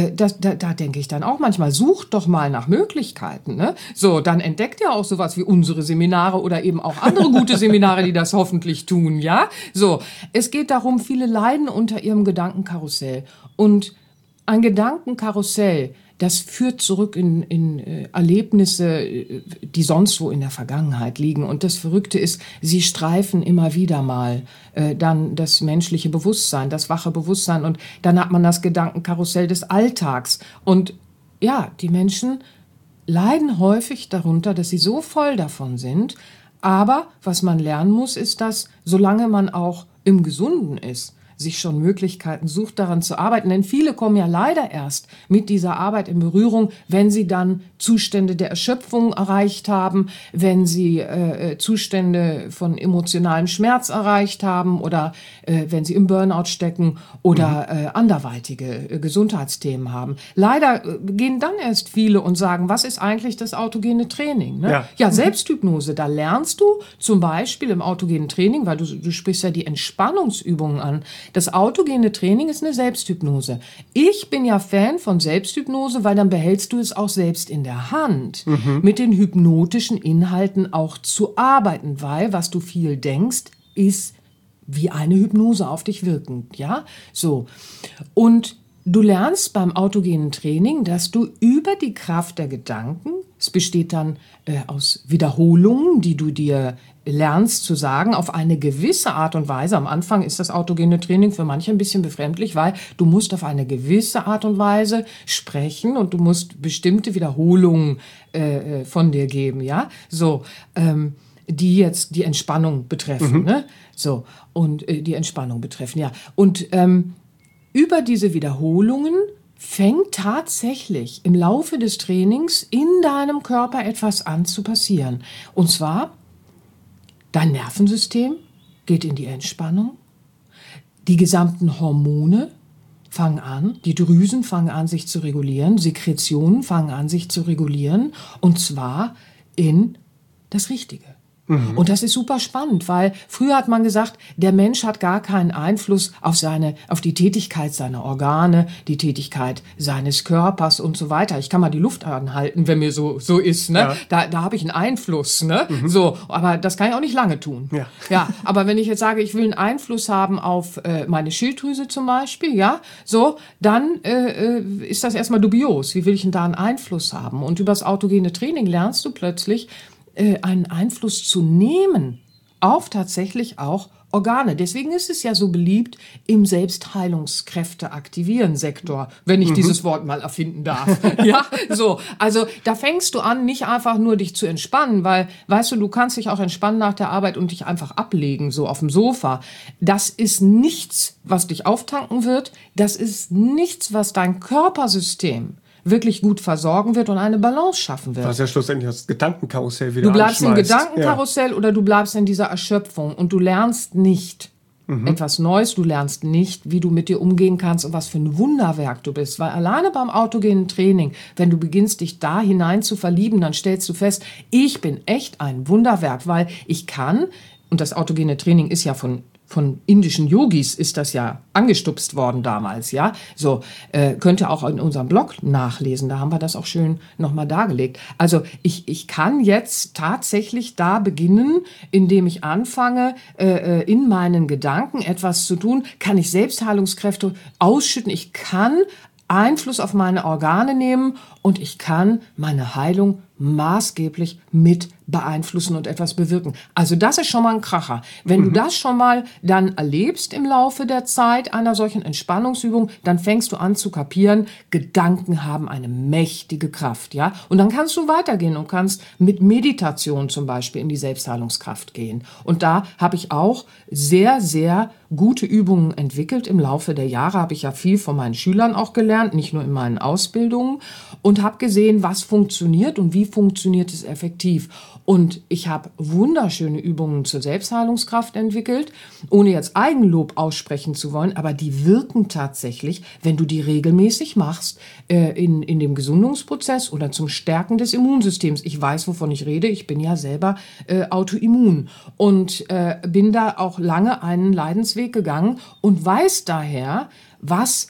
da denke ich dann auch manchmal, sucht doch mal nach Möglichkeiten. Ne? So, dann entdeckt ihr auch sowas wie unsere Seminare oder eben auch andere gute Seminare, die das hoffentlich tun, ja? So, es geht darum, viele leiden unter ihrem Gedankenkarussell. Und ein Gedankenkarussell, das führt zurück in Erlebnisse, die sonst wo in der Vergangenheit liegen. Und das Verrückte ist, sie streifen immer wieder mal dann das menschliche Bewusstsein, das wache Bewusstsein. Und dann hat man das Gedankenkarussell des Alltags. Und ja, die Menschen leiden häufig darunter, dass sie so voll davon sind. Aber was man lernen muss, ist, dass solange man auch im Gesunden ist, sich schon Möglichkeiten sucht, daran zu arbeiten. Denn viele kommen ja leider erst mit dieser Arbeit in Berührung, wenn sie dann Zustände der Erschöpfung erreicht haben, wenn sie Zustände von emotionalem Schmerz erreicht haben oder wenn sie im Burnout stecken oder anderweitige Gesundheitsthemen haben. Leider gehen dann erst viele und sagen, was ist eigentlich das autogene Training? Ne? Ja, Selbsthypnose, da lernst du zum Beispiel im autogenen Training, weil du sprichst ja die Entspannungsübungen an. Das autogene Training ist eine Selbsthypnose. Ich bin ja Fan von Selbsthypnose, weil dann behältst du es auch selbst in der Hand, mit den hypnotischen Inhalten auch zu arbeiten, weil was du viel denkst, ist wie eine Hypnose auf dich wirkend, ja? So. Und du lernst beim autogenen Training, dass du über die Kraft der Gedanken, es besteht dann aus Wiederholungen, die du dir lernst zu sagen, auf eine gewisse Art und Weise. Am Anfang ist das autogene Training für manche ein bisschen befremdlich, weil du musst auf eine gewisse Art und Weise sprechen und du musst bestimmte Wiederholungen von dir geben, ja, so, die jetzt die Entspannung betreffen, ne, so, und die Entspannung betreffen, ja, und über diese Wiederholungen fängt tatsächlich im Laufe des Trainings in deinem Körper etwas an zu passieren. Und zwar, dein Nervensystem geht in die Entspannung, die gesamten Hormone fangen an, die Drüsen fangen an, sich zu regulieren, Sekretionen fangen an, sich zu regulieren, und zwar in das Richtige. Und das ist super spannend, weil früher hat man gesagt, der Mensch hat gar keinen Einfluss auf die Tätigkeit seiner Organe, die Tätigkeit seines Körpers und so weiter. Ich kann mal die Luft anhalten, wenn mir so ist, ne? Ja. Da habe ich einen Einfluss, ne? So, aber das kann ich auch nicht lange tun. Ja. Ja, aber wenn ich jetzt sage, ich will einen Einfluss haben auf meine Schilddrüse zum Beispiel, ja, so, dann ist das erstmal dubios. Wie will ich denn da einen Einfluss haben? Und über das autogene Training lernst du plötzlich, einen Einfluss zu nehmen auf tatsächlich auch Organe. Deswegen ist es ja so beliebt im Selbstheilungskräfte-Aktivieren-Sektor, wenn ich dieses Wort mal erfinden darf. Ja, so. Also da fängst du an, nicht einfach nur dich zu entspannen, weil, weißt du kannst dich auch entspannen nach der Arbeit und dich einfach ablegen, so auf dem Sofa. Das ist nichts, was dich auftanken wird. Das ist nichts, was dein Körpersystem wirklich gut versorgen wird und eine Balance schaffen wird. Was ja schlussendlich das Gedankenkarussell wieder Du bleibst im anschmeißt. Gedankenkarussell oder du bleibst in dieser Erschöpfung und du lernst nicht etwas Neues, du lernst nicht, wie du mit dir umgehen kannst und was für ein Wunderwerk du bist. Weil alleine beim autogenen Training, wenn du beginnst, dich da hinein zu verlieben, dann stellst du fest, ich bin echt ein Wunderwerk, weil ich kann, und das autogene Training ist ja von indischen Yogis ist das ja angestupst worden damals, ja. So, könnt ihr auch in unserem Blog nachlesen, da haben wir das auch schön nochmal dargelegt. Also ich kann jetzt tatsächlich da beginnen, indem ich anfange, in meinen Gedanken etwas zu tun, kann ich Selbstheilungskräfte ausschütten, ich kann Einfluss auf meine Organe nehmen und ich kann meine Heilung maßgeblich mit beeinflussen und etwas bewirken. Also das ist schon mal ein Kracher. Wenn du das schon mal dann erlebst im Laufe der Zeit einer solchen Entspannungsübung, dann fängst du an zu kapieren, Gedanken haben eine mächtige Kraft, ja. Und dann kannst du weitergehen und kannst mit Meditation zum Beispiel in die Selbstheilungskraft gehen. Und da habe ich auch sehr, sehr gute Übungen entwickelt. Im Laufe der Jahre habe ich ja viel von meinen Schülern auch gelernt, nicht nur in meinen Ausbildungen, und habe gesehen, was funktioniert und wie funktioniert es effektiv. Und ich habe wunderschöne Übungen zur Selbstheilungskraft entwickelt, ohne jetzt Eigenlob aussprechen zu wollen, aber die wirken tatsächlich, wenn du die regelmäßig machst, in dem Gesundungsprozess oder zum Stärken des Immunsystems. Ich weiß, wovon ich rede. Ich bin ja selber autoimmun und bin da auch lange einen Leidensweg gegangen und weiß daher, was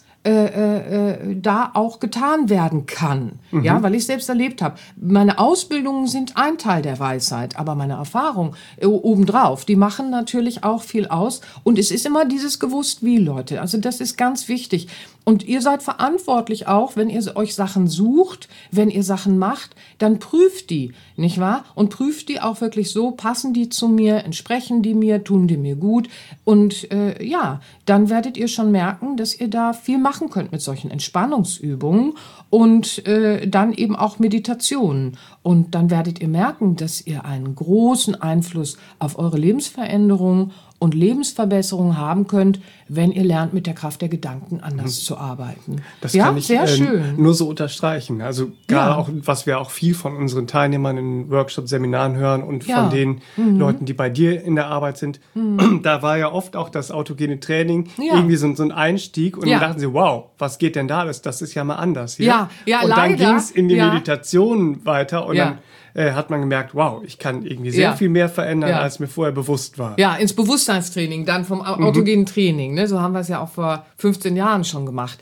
da auch getan werden kann, ja, weil ich selbst erlebt habe. Meine Ausbildungen sind ein Teil der Weisheit, aber meine Erfahrung obendrauf, die machen natürlich auch viel aus und es ist immer dieses gewusst wie, Leute, also das ist ganz wichtig. Und ihr seid verantwortlich auch, wenn ihr euch Sachen sucht, wenn ihr Sachen macht, dann prüft die, nicht wahr? Und prüft die auch wirklich so, passen die zu mir, entsprechen die mir, tun die mir gut? Und ja, dann werdet ihr schon merken, dass ihr da viel machen könnt mit solchen Entspannungsübungen und dann eben auch Meditationen. Und dann werdet ihr merken, dass ihr einen großen Einfluss auf eure Lebensveränderung und Lebensverbesserung haben könnt, wenn ihr lernt, mit der Kraft der Gedanken anders zu arbeiten. Das ja, kann ich sehr schön. Nur so unterstreichen. Also gerade auch, was wir auch viel von unseren Teilnehmern in Workshops, Seminaren hören und von den Leuten, die bei dir in der Arbeit sind, da war ja oft auch das autogene Training irgendwie so ein Einstieg und dann dachten sie, wow, was geht denn da alles? Das ist ja mal anders hier. Ja, und leider. dann ging es in die Meditation weiter und dann hat man gemerkt, wow, ich kann irgendwie sehr viel mehr verändern, als mir vorher bewusst war. Ja, ins Bewusstseinstraining, dann vom autogenen Training. Ne? So haben wir es ja auch vor 15 Jahren schon gemacht.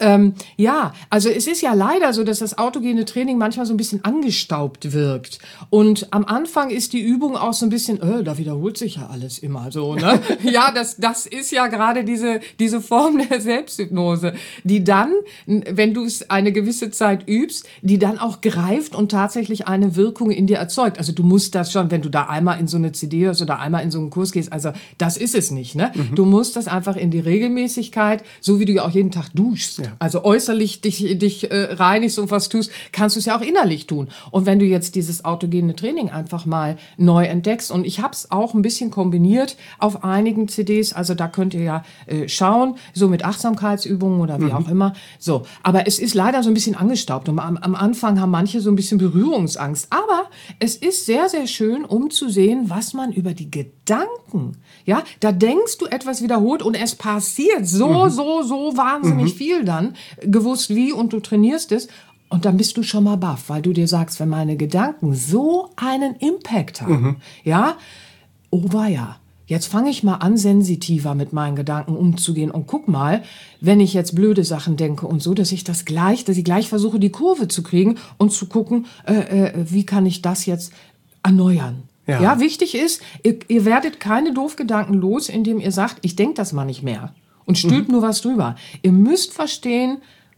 Ja, also es ist ja leider so, dass das autogene Training manchmal so ein bisschen angestaubt wirkt. Und am Anfang ist die Übung auch so ein bisschen, da wiederholt sich ja alles immer so. Ne? Ja, das ist ja gerade diese Form der Selbsthypnose, die dann, wenn du es eine gewisse Zeit übst, die dann auch greift und tatsächlich eine Wirkung in dir erzeugt. Also du musst das schon, wenn du da einmal in so eine CD hörst oder einmal in so einen Kurs gehst, also das ist es nicht, ne? Du musst das einfach in die Regelmäßigkeit, so wie du ja auch jeden Tag duschst, also äußerlich dich reinigst und was tust, kannst du es ja auch innerlich tun. Und wenn du jetzt dieses autogene Training einfach mal neu entdeckst, und ich habe es auch ein bisschen kombiniert auf einigen CDs, also da könnt ihr ja schauen, so mit Achtsamkeitsübungen oder wie auch immer, so. Aber es ist leider so ein bisschen angestaubt und am Anfang haben manche so ein bisschen Berührungsangst, aber es ist sehr, sehr schön, um zu sehen, was man über die Gedanken, ja, da denkst du etwas wiederholt und es passiert so wahnsinnig viel dann, gewusst wie, und du trainierst es. Und dann bist du schon mal baff, weil du dir sagst, wenn meine Gedanken so einen Impact haben, ja, oh weia. Jetzt fange ich mal an, sensitiver mit meinen Gedanken umzugehen. Und guck mal, wenn ich jetzt blöde Sachen denke und so, dass ich gleich versuche, die Kurve zu kriegen und zu gucken, wie kann ich das jetzt erneuern. Ja, wichtig ist, ihr werdet keine Doofgedanken los, indem ihr sagt, ich denke das mal nicht mehr und stülpt nur was drüber. Ihr müsst verstehen,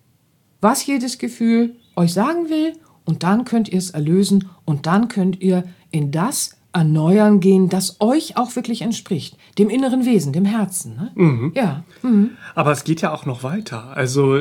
was jedes Gefühl euch sagen will, und dann könnt ihr es erlösen und dann könnt ihr in das erneuern gehen, das euch auch wirklich entspricht. Dem inneren Wesen, dem Herzen. Ne? Ja. Aber es geht ja auch noch weiter. Also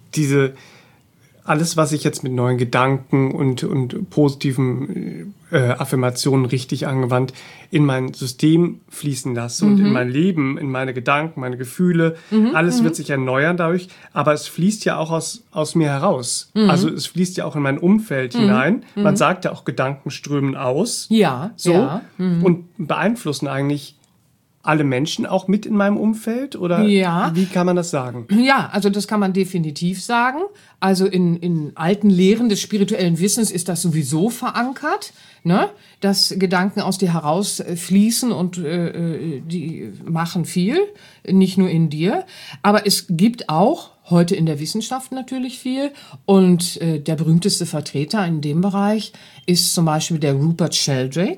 alles, was ich jetzt mit neuen Gedanken und positiven Affirmationen richtig angewandt in mein System fließen lasse und in mein Leben, in meine Gedanken, meine Gefühle, alles wird sich erneuern dadurch, aber es fließt ja auch aus mir heraus. Also es fließt ja auch in mein Umfeld hinein. Man sagt ja auch, Gedanken strömen aus. Ja, so. Ja. Und beeinflussen eigentlich alle Menschen auch mit in meinem Umfeld? Oder wie kann man das sagen? Ja, also das kann man definitiv sagen. Also in alten Lehren des spirituellen Wissens ist das sowieso verankert, ne? Dass Gedanken aus dir herausfließen und die machen viel, nicht nur in dir. Aber es gibt auch heute in der Wissenschaft natürlich viel. Und der berühmteste Vertreter in dem Bereich ist zum Beispiel der Rupert Sheldrake.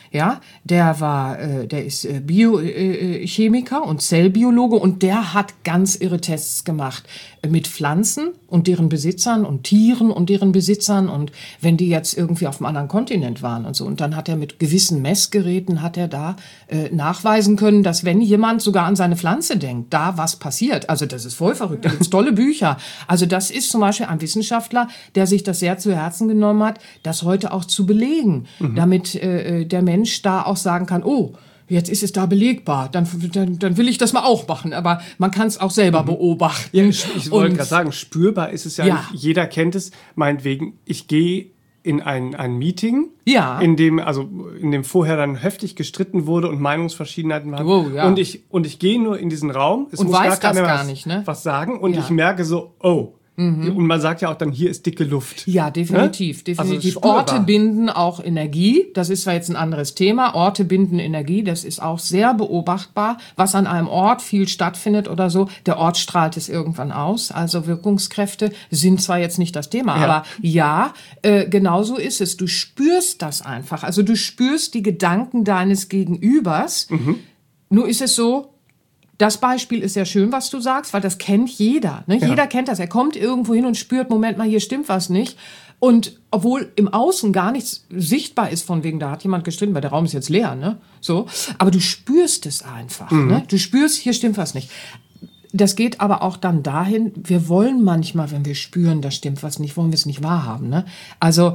Ja, der ist Biochemiker und Zellbiologe und der hat ganz irre Tests gemacht mit Pflanzen und deren Besitzern und Tieren und deren Besitzern und wenn die jetzt irgendwie auf einem anderen Kontinent waren und so. Und dann hat er mit gewissen Messgeräten da nachweisen können, dass wenn jemand sogar an seine Pflanze denkt, da was passiert. Also das ist voll verrückt, da gibt's tolle Bücher. Also das ist zum Beispiel ein Wissenschaftler, der sich das sehr zu Herzen genommen hat, das heute auch zu belegen, damit der Mensch da auch sagen kann, oh, jetzt ist es da belegbar, dann will ich das mal auch machen. Aber man kann es auch selber beobachten. Ja, ich wollte gerade sagen, spürbar ist es ja, nicht. Jeder kennt es. Meinetwegen, ich gehe in ein Meeting, in dem vorher dann heftig gestritten wurde und Meinungsverschiedenheiten waren. Oh, ja. Und ich gehe nur in diesen Raum, es und muss weiß gar keiner nicht, ne? was sagen und ich merke so, oh. Und man sagt ja auch dann, hier ist dicke Luft. Ja, definitiv. Also Orte binden auch Energie. Das ist zwar jetzt ein anderes Thema. Orte binden Energie. Das ist auch sehr beobachtbar. Was an einem Ort viel stattfindet oder so, der Ort strahlt es irgendwann aus. Also Wirkungskräfte sind zwar jetzt nicht das Thema, aber genauso ist es. Du spürst das einfach. Also du spürst die Gedanken deines Gegenübers. Nur ist es so, das Beispiel ist sehr schön, was du sagst, weil das kennt jeder. Ne? Ja. Jeder kennt das. Er kommt irgendwo hin und spürt, Moment mal, hier stimmt was nicht. Und obwohl im Außen gar nichts sichtbar ist, von wegen, da hat jemand gestritten, weil der Raum ist jetzt leer. Ne? So. Aber du spürst es einfach. Ne? Du spürst, hier stimmt was nicht. Das geht aber auch dann dahin, wir wollen manchmal, wenn wir spüren, da stimmt was nicht, wollen wir es nicht wahrhaben. Ne? Also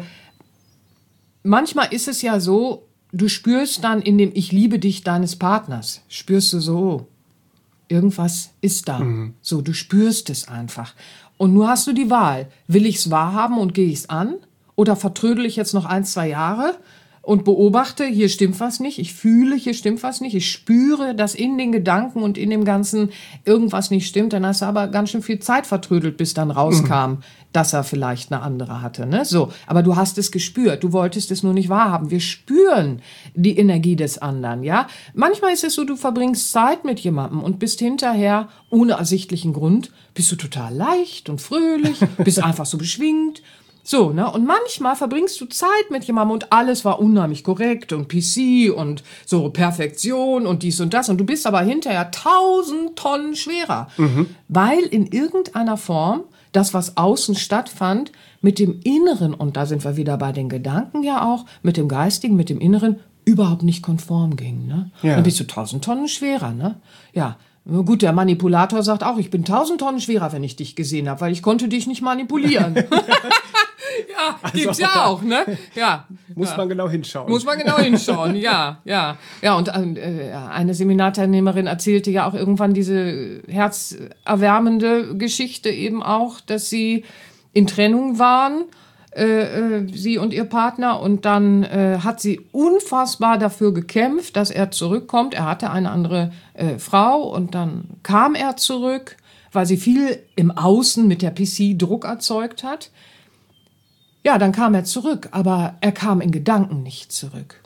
manchmal ist es ja so, du spürst dann in dem Ich liebe dich deines Partners, spürst du so, irgendwas ist da. So, du spürst es einfach. Und nur hast du die Wahl. Will ich es wahrhaben und gehe ich es an? Oder vertrödel ich jetzt noch 1-2 Jahre und beobachte, hier stimmt was nicht. Ich fühle, hier stimmt was nicht. Ich spüre, dass in den Gedanken und in dem Ganzen irgendwas nicht stimmt. Dann hast du aber ganz schön viel Zeit vertrödelt, bis dann rauskam, dass er vielleicht eine andere hatte. Ne? So, aber du hast es gespürt. Du wolltest es nur nicht wahrhaben. Wir spüren die Energie des anderen. Ja, manchmal ist es so, du verbringst Zeit mit jemandem und bist hinterher ohne ersichtlichen Grund bist du total leicht und fröhlich, bist einfach so beschwingt. So, ne? Und manchmal verbringst du Zeit mit jemandem und alles war unheimlich korrekt und PC und so Perfektion und dies und das. Und du bist aber hinterher 1000 Tonnen schwerer. Weil in irgendeiner Form das, was außen stattfand, mit dem Inneren, und da sind wir wieder bei den Gedanken ja auch, mit dem Geistigen, mit dem Inneren, überhaupt nicht konform ging. Ne? Ja. Dann bist du 1000 Tonnen schwerer. Ne? Ja. Gut, der Manipulator sagt auch, ich bin 1000 Tonnen schwerer, wenn ich dich gesehen habe, weil ich konnte dich nicht manipulieren. Ja, also, gibt's ja auch, ne? Ja. Muss man genau hinschauen. Muss man genau hinschauen, ja. Ja, und eine Seminarteilnehmerin erzählte ja auch irgendwann diese herzerwärmende Geschichte eben auch, dass sie in Trennung waren, sie und ihr Partner, und dann hat sie unfassbar dafür gekämpft, dass er zurückkommt. Er hatte eine andere Frau und dann kam er zurück, weil sie viel im Außen mit der PC Druck erzeugt hat. Ja, dann kam er zurück, aber er kam in Gedanken nicht zurück.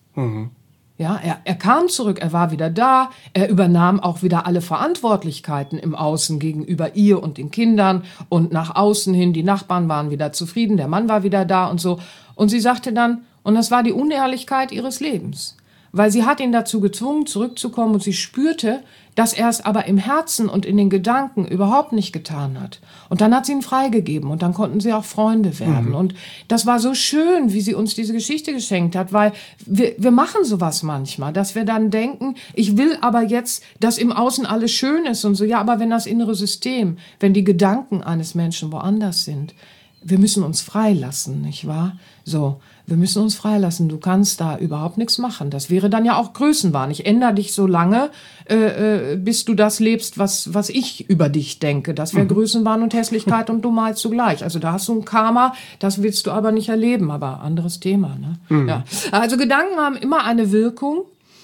Ja, er kam zurück, er war wieder da, er übernahm auch wieder alle Verantwortlichkeiten im Außen gegenüber ihr und den Kindern und nach außen hin, die Nachbarn waren wieder zufrieden, der Mann war wieder da und so. Und sie sagte dann, und das war die Unehrlichkeit ihres Lebens, weil sie hat ihn dazu gezwungen, zurückzukommen und sie spürte, dass er es aber im Herzen und in den Gedanken überhaupt nicht getan hat. Und dann hat sie ihn freigegeben und dann konnten sie auch Freunde werden. Und das war so schön, wie sie uns diese Geschichte geschenkt hat, weil wir machen sowas manchmal, dass wir dann denken, ich will aber jetzt, dass im Außen alles schön ist und so. Ja, aber wenn das innere System, wenn die Gedanken eines Menschen woanders sind, wir müssen uns freilassen, nicht wahr? So, wir müssen uns freilassen. Du kannst da überhaupt nichts machen. Das wäre dann ja auch Größenwahn. Ich ändere dich so lange, bis du das lebst, was ich über dich denke. Das wäre Größenwahn und Hässlichkeit und Dummheit zugleich. Also da hast du ein Karma, das willst du aber nicht erleben. Aber anderes Thema. Ne? Ja. Also Gedanken haben immer eine Wirkung.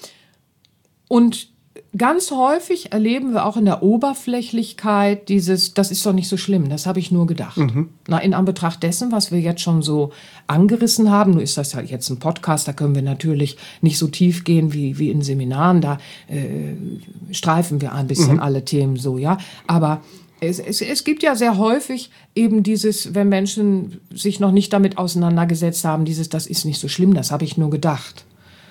Und ganz häufig erleben wir auch in der Oberflächlichkeit das ist doch nicht so schlimm, das habe ich nur gedacht. Na, in Anbetracht dessen, was wir jetzt schon so angerissen haben, nur ist das ja jetzt ein Podcast, da können wir natürlich nicht so tief gehen wie in Seminaren, da streifen wir ein bisschen alle Themen so, ja, aber es gibt ja sehr häufig eben dieses, wenn Menschen sich noch nicht damit auseinandergesetzt haben, das ist nicht so schlimm, das habe ich nur gedacht.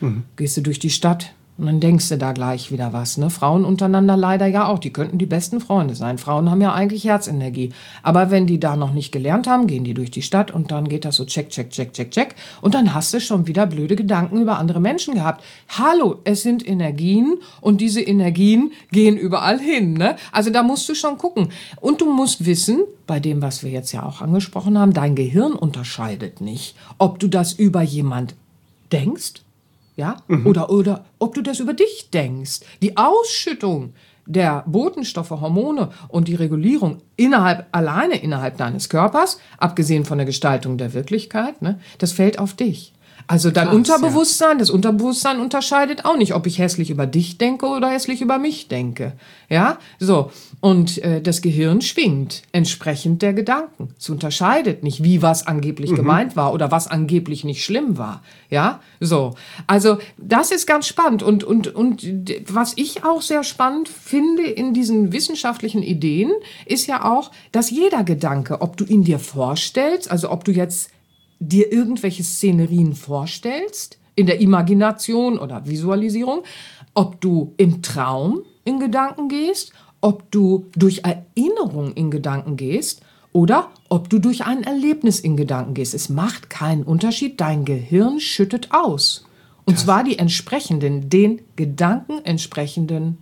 Gehst du durch die Stadt und dann denkst du da gleich wieder was. Ne? Frauen untereinander leider ja auch. Die könnten die besten Freunde sein. Frauen haben ja eigentlich Herzenergie. Aber wenn die da noch nicht gelernt haben, gehen die durch die Stadt und dann geht das so check, check, check, check, check. Und dann hast du schon wieder blöde Gedanken über andere Menschen gehabt. Hallo, es sind Energien und diese Energien gehen überall hin. Ne? Also da musst du schon gucken. Und du musst wissen, bei dem, was wir jetzt ja auch angesprochen haben, dein Gehirn unterscheidet nicht, ob du das über jemand denkst, ja, oder ob du das über dich denkst. Die Ausschüttung der Botenstoffe, Hormone und die Regulierung alleine innerhalb deines Körpers, abgesehen von der Gestaltung der Wirklichkeit, ne, das fällt auf dich. Also dein Unterbewusstsein, das Unterbewusstsein unterscheidet auch nicht, ob ich hässlich über dich denke oder hässlich über mich denke. Ja, so. Und das Gehirn schwingt entsprechend der Gedanken. Es unterscheidet nicht, wie was angeblich gemeint war oder was angeblich nicht schlimm war. Ja, so. Also das ist ganz spannend. Und was ich auch sehr spannend finde in diesen wissenschaftlichen Ideen, ist ja auch, dass jeder Gedanke, ob du ihn dir vorstellst, also ob du jetzt dir irgendwelche Szenerien vorstellst, in der Imagination oder Visualisierung, ob du im Traum in Gedanken gehst, ob du durch Erinnerung in Gedanken gehst oder ob du durch ein Erlebnis in Gedanken gehst. Es macht keinen Unterschied, dein Gehirn schüttet aus. Und zwar die entsprechenden, den Gedanken entsprechenden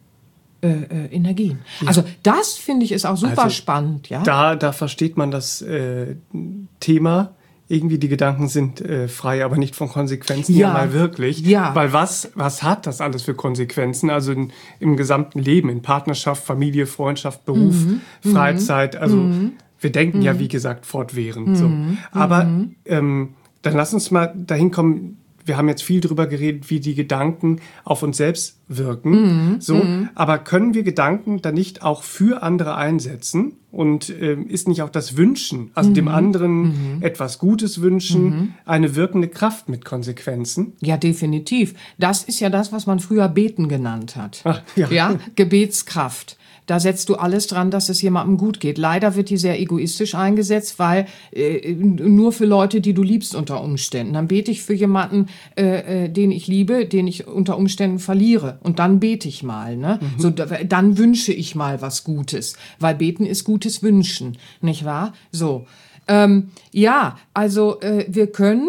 Energien. Ja. Also das finde ich ist auch super spannend. Ja? Da versteht man das Thema. Irgendwie die Gedanken sind frei, aber nicht von Konsequenzen. Ja, mal wirklich. Ja. Weil was hat das alles für Konsequenzen? Also im gesamten Leben, in Partnerschaft, Familie, Freundschaft, Beruf, Freizeit. Also wir denken ja, wie gesagt, fortwährend. So. Aber dann lass uns mal dahin kommen. Wir haben jetzt viel darüber geredet, wie die Gedanken auf uns selbst wirken. Aber können wir Gedanken dann nicht auch für andere einsetzen? Und ist nicht auch das Wünschen, also dem anderen etwas Gutes wünschen, eine wirkende Kraft mit Konsequenzen? Ja, definitiv. Das ist ja das, was man früher Beten genannt hat. Ach, ja, Gebetskraft. Da setzt du alles dran, dass es jemandem gut geht. Leider wird die sehr egoistisch eingesetzt, weil nur für Leute, die du liebst unter Umständen. Dann bete ich für jemanden, den ich liebe, den ich unter Umständen verliere. Und dann bete ich mal. Ne? So, dann wünsche ich mal was Gutes. Weil beten ist gutes Wünschen, nicht wahr? So. Wir können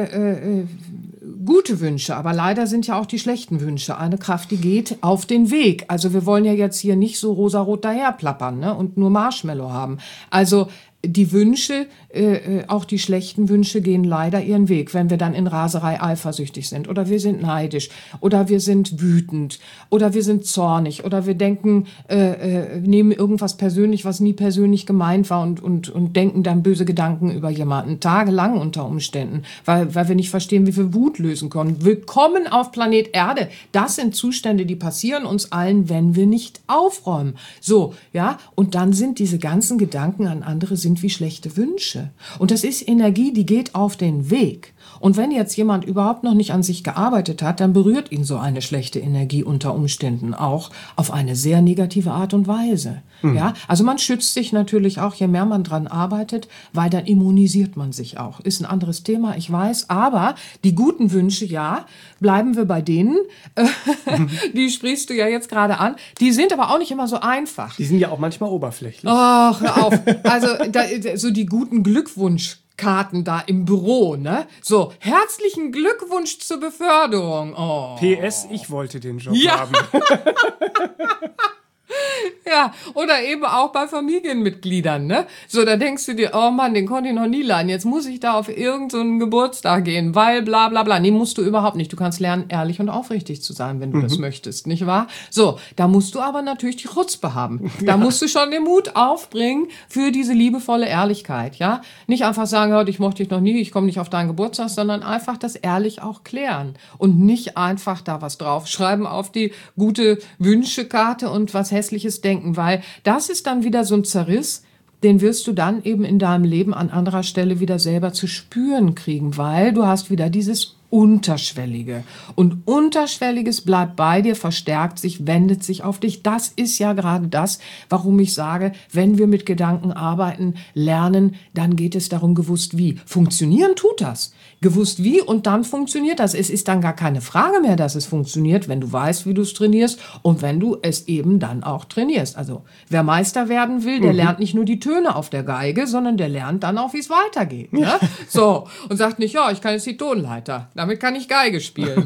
gute Wünsche, aber leider sind ja auch die schlechten Wünsche eine Kraft, die geht auf den Weg. Also wir wollen ja jetzt hier nicht so rosarot daherplappern, ne, und nur Marshmallow haben. Also die Wünsche, auch die schlechten Wünsche gehen leider ihren Weg, wenn wir dann in Raserei eifersüchtig sind oder wir sind neidisch oder wir sind wütend oder wir sind zornig oder wir denken, nehmen irgendwas persönlich, was nie persönlich gemeint war und denken dann böse Gedanken über jemanden, tagelang unter Umständen, weil wir nicht verstehen, wie wir Wut lösen können. Willkommen auf Planet Erde. Das sind Zustände, die passieren uns allen, wenn wir nicht aufräumen. So, ja, und dann sind diese ganzen Gedanken an andere sind wie schlechte Wünsche. Und das ist Energie, die geht auf den Weg. Und wenn jetzt jemand überhaupt noch nicht an sich gearbeitet hat, dann berührt ihn so eine schlechte Energie unter Umständen auch auf eine sehr negative Art und Weise. Ja, also man schützt sich natürlich auch, je mehr man dran arbeitet, weil dann immunisiert man sich auch. Ist ein anderes Thema, ich weiß, aber die guten Wünsche, ja, bleiben wir bei denen, die sprichst du ja jetzt gerade an, die sind aber auch nicht immer so einfach. Die sind ja auch manchmal oberflächlich. Ach, hör auf. Also so die guten Glückwunschkarten da im Büro, ne? So, herzlichen Glückwunsch zur Beförderung. Oh. PS, ich wollte den Job haben. Ja, oder eben auch bei Familienmitgliedern, ne? So, da denkst du dir, oh Mann, den konnte ich noch nie laden. Jetzt muss ich da auf irgendeinen Geburtstag gehen, weil bla bla bla. Nee, musst du überhaupt nicht. Du kannst lernen, ehrlich und aufrichtig zu sein, wenn du das möchtest, nicht wahr? So, da musst du aber natürlich die Chutzpe haben. Da musst du schon den Mut aufbringen für diese liebevolle Ehrlichkeit, ja? Nicht einfach sagen, hör, ich mochte dich noch nie, ich komme nicht auf deinen Geburtstag, sondern einfach das ehrlich auch klären. Und nicht einfach da was draufschreiben auf die gute Wünschekarte und was hässliches denken, weil das ist dann wieder so ein Zerriss, den wirst du dann eben in deinem Leben an anderer Stelle wieder selber zu spüren kriegen, weil du hast wieder dieses Unterschwellige. Und Unterschwelliges bleibt bei dir, verstärkt sich, wendet sich auf dich. Das ist ja gerade das, warum ich sage, wenn wir mit Gedanken arbeiten, lernen, dann geht es darum, gewusst wie. Funktionieren tut das. Gewusst wie und dann funktioniert das. Es ist dann gar keine Frage mehr, dass es funktioniert, wenn du weißt, wie du es trainierst und wenn du es eben dann auch trainierst. Also wer Meister werden will, der lernt nicht nur die Töne auf der Geige, sondern der lernt dann auch, wie es weitergeht. Ne? So, und sagt nicht, ja, ich kann jetzt die Tonleiter, damit kann ich Geige spielen.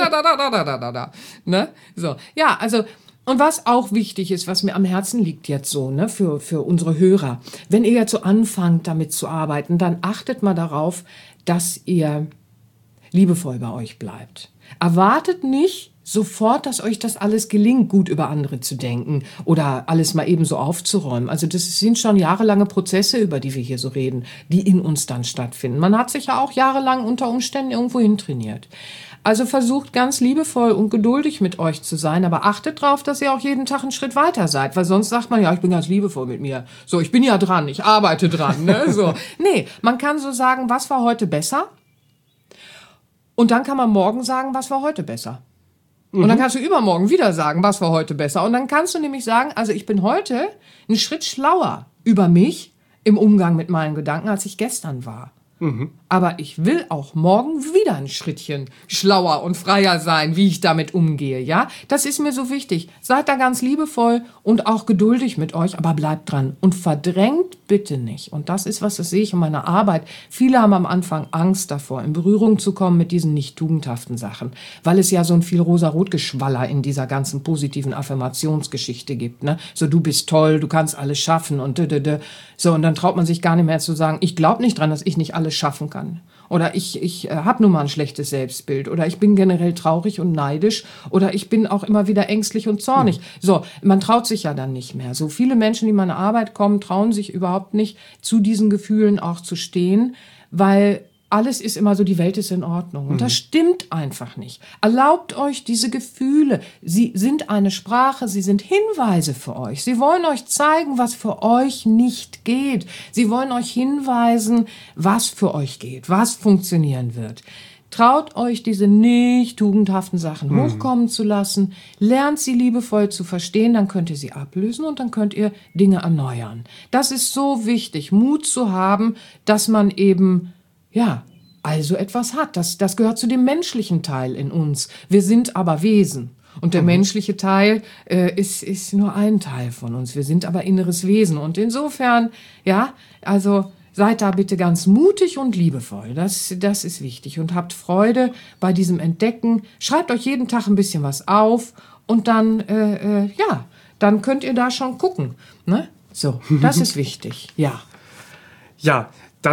Ne? So, ja, also und was auch wichtig ist, was mir am Herzen liegt jetzt so, ne, für unsere Hörer, wenn ihr jetzt so anfangt, damit zu arbeiten, dann achtet mal darauf, dass ihr liebevoll bei euch bleibt. Erwartet nicht sofort, dass euch das alles gelingt, gut über andere zu denken oder alles mal eben so aufzuräumen. Also das sind schon jahrelange Prozesse, über die wir hier so reden, die in uns dann stattfinden. Man hat sich ja auch jahrelang unter Umständen irgendwo hintrainiert. Also versucht ganz liebevoll und geduldig mit euch zu sein, aber achtet drauf, dass ihr auch jeden Tag einen Schritt weiter seid, weil sonst sagt man ja, ich bin ganz liebevoll mit mir. So, ich bin ja dran, ich arbeite dran, ne? So. Nee, man kann so sagen, was war heute besser? Und dann kann man morgen sagen, was war heute besser? Und dann kannst du übermorgen wieder sagen, was war heute besser? Und dann kannst du nämlich sagen, also ich bin heute einen Schritt schlauer über mich im Umgang mit meinen Gedanken, als ich gestern war. Aber ich will auch morgen wieder ein Schrittchen schlauer und freier sein, wie ich damit umgehe, ja? Das ist mir so wichtig. Seid da ganz liebevoll und auch geduldig mit euch, aber bleibt dran. Und verdrängt bitte nicht. Und das ist was, das sehe ich in meiner Arbeit. Viele haben am Anfang Angst davor, in Berührung zu kommen mit diesen nicht tugendhaften Sachen, weil es ja so ein viel rosa-rot-Geschwaller in dieser ganzen positiven Affirmationsgeschichte gibt, ne? So, du bist toll, du kannst alles schaffen und so, und dann traut man sich gar nicht mehr zu sagen, ich glaube nicht dran, dass ich nicht alles schaffen kann. Oder ich habe nun mal ein schlechtes Selbstbild. Oder ich bin generell traurig und neidisch. Oder ich bin auch immer wieder ängstlich und zornig. So, man traut sich ja dann nicht mehr. So viele Menschen, die in meine Arbeit kommen, trauen sich überhaupt nicht, zu diesen Gefühlen auch zu stehen, weil alles ist immer so, die Welt ist in Ordnung. Und das stimmt einfach nicht. Erlaubt euch diese Gefühle. Sie sind eine Sprache, sie sind Hinweise für euch. Sie wollen euch zeigen, was für euch nicht geht. Sie wollen euch hinweisen, was für euch geht, was funktionieren wird. Traut euch, diese nicht tugendhaften Sachen hochkommen zu lassen. Lernt sie liebevoll zu verstehen, dann könnt ihr sie ablösen und dann könnt ihr Dinge erneuern. Das ist so wichtig, Mut zu haben, dass man eben ja, also etwas hat. Das gehört zu dem menschlichen Teil in uns. Wir sind aber Wesen. Und der menschliche Teil ist nur ein Teil von uns. Wir sind aber inneres Wesen. Und insofern, ja, also seid da bitte ganz mutig und liebevoll. Das ist wichtig. Und habt Freude bei diesem Entdecken. Schreibt euch jeden Tag ein bisschen was auf. Und dann, ja, dann könnt ihr da schon gucken. Ne? So, das ist wichtig. Ja. Ja,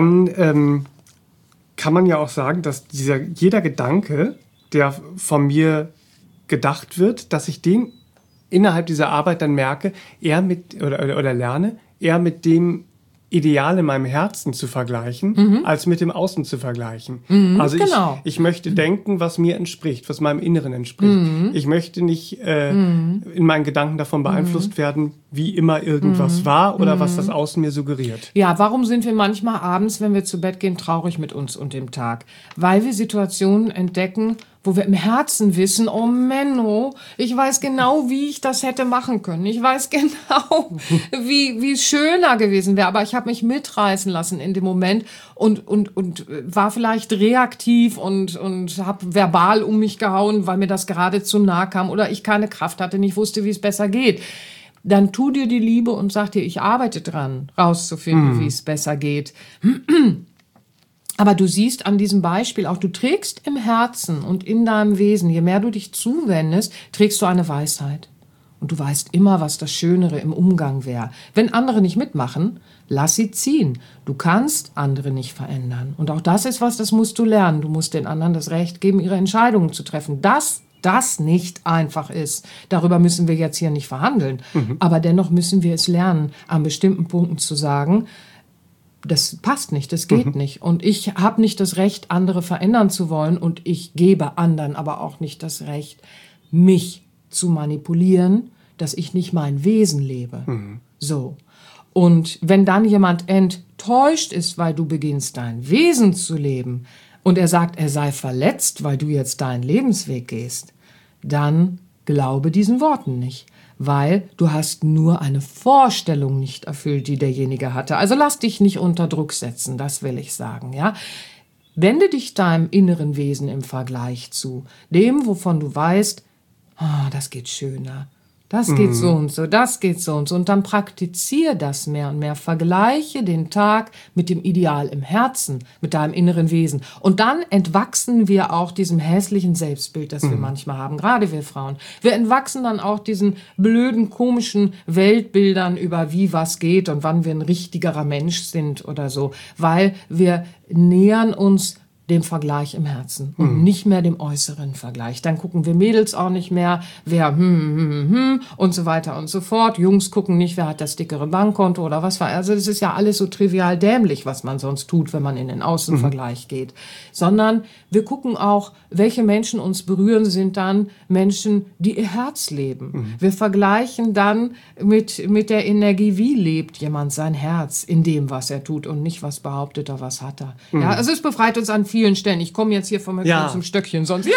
dann kann man ja auch sagen, dass jeder Gedanke, der von mir gedacht wird, dass ich den innerhalb dieser Arbeit dann merke, eher mit oder lerne, eher mit dem Ideal in meinem Herzen zu vergleichen, als mit dem Außen zu vergleichen. Also genau. Ich möchte denken, was mir entspricht, was meinem Inneren entspricht. Ich möchte nicht in meinen Gedanken davon beeinflusst werden, wie immer irgendwas war oder was das Außen mir suggeriert. Ja, warum sind wir manchmal abends, wenn wir zu Bett gehen, traurig mit uns und dem Tag? Weil wir Situationen entdecken, wo wir im Herzen wissen, oh Menno, ich weiß genau, wie ich das hätte machen können. Ich weiß genau, wie es schöner gewesen wäre. Aber ich habe mich mitreißen lassen in dem Moment und war vielleicht reaktiv und habe verbal um mich gehauen, weil mir das gerade zu nah kam oder ich keine Kraft hatte, nicht wusste, wie es besser geht. Dann tu dir die Liebe und sag dir, ich arbeite dran, rauszufinden, wie es besser geht. Aber du siehst an diesem Beispiel auch, du trägst im Herzen und in deinem Wesen, je mehr du dich zuwendest, trägst du eine Weisheit. Und du weißt immer, was das Schönere im Umgang wäre. Wenn andere nicht mitmachen, lass sie ziehen. Du kannst andere nicht verändern. Und auch das ist was, das musst du lernen. Du musst den anderen das Recht geben, ihre Entscheidungen zu treffen. Dass das nicht einfach ist. Darüber müssen wir jetzt hier nicht verhandeln. Aber dennoch müssen wir es lernen, an bestimmten Punkten zu sagen, das passt nicht, das geht nicht. Und ich habe nicht das Recht, andere verändern zu wollen. Und ich gebe anderen aber auch nicht das Recht, mich zu manipulieren, dass ich nicht mein Wesen lebe. So. Und wenn dann jemand enttäuscht ist, weil du beginnst, dein Wesen zu leben und er sagt, er sei verletzt, weil du jetzt deinen Lebensweg gehst, dann glaube diesen Worten nicht. Weil du hast nur eine Vorstellung nicht erfüllt, die derjenige hatte. Also lass dich nicht unter Druck setzen, das will ich sagen, ja. Wende dich deinem inneren Wesen im Vergleich zu, dem, wovon du weißt, das geht schöner, das geht so und so, das geht so und so. Und dann praktiziere das mehr und mehr. Vergleiche den Tag mit dem Ideal im Herzen, mit deinem inneren Wesen. Und dann entwachsen wir auch diesem hässlichen Selbstbild, das wir manchmal haben, gerade wir Frauen. Wir entwachsen dann auch diesen blöden, komischen Weltbildern über wie was geht und wann wir ein richtigerer Mensch sind oder so. Weil wir nähern uns dem Vergleich im Herzen und nicht mehr dem äußeren Vergleich. Dann gucken wir Mädels auch nicht mehr, wer und so weiter und so fort. Jungs gucken nicht, wer hat das dickere Bankkonto oder was war. Also das ist ja alles so trivial dämlich, was man sonst tut, wenn man in den Außenvergleich geht. Sondern wir gucken auch, welche Menschen uns berühren, sind dann Menschen, die ihr Herz leben. Wir vergleichen dann mit der Energie, wie lebt jemand sein Herz in dem, was er tut und nicht, was behauptet er, was hat er. Ja, also es befreit uns an vielen Stellen. Ich komme jetzt hier vom zum Stöckchen, sonst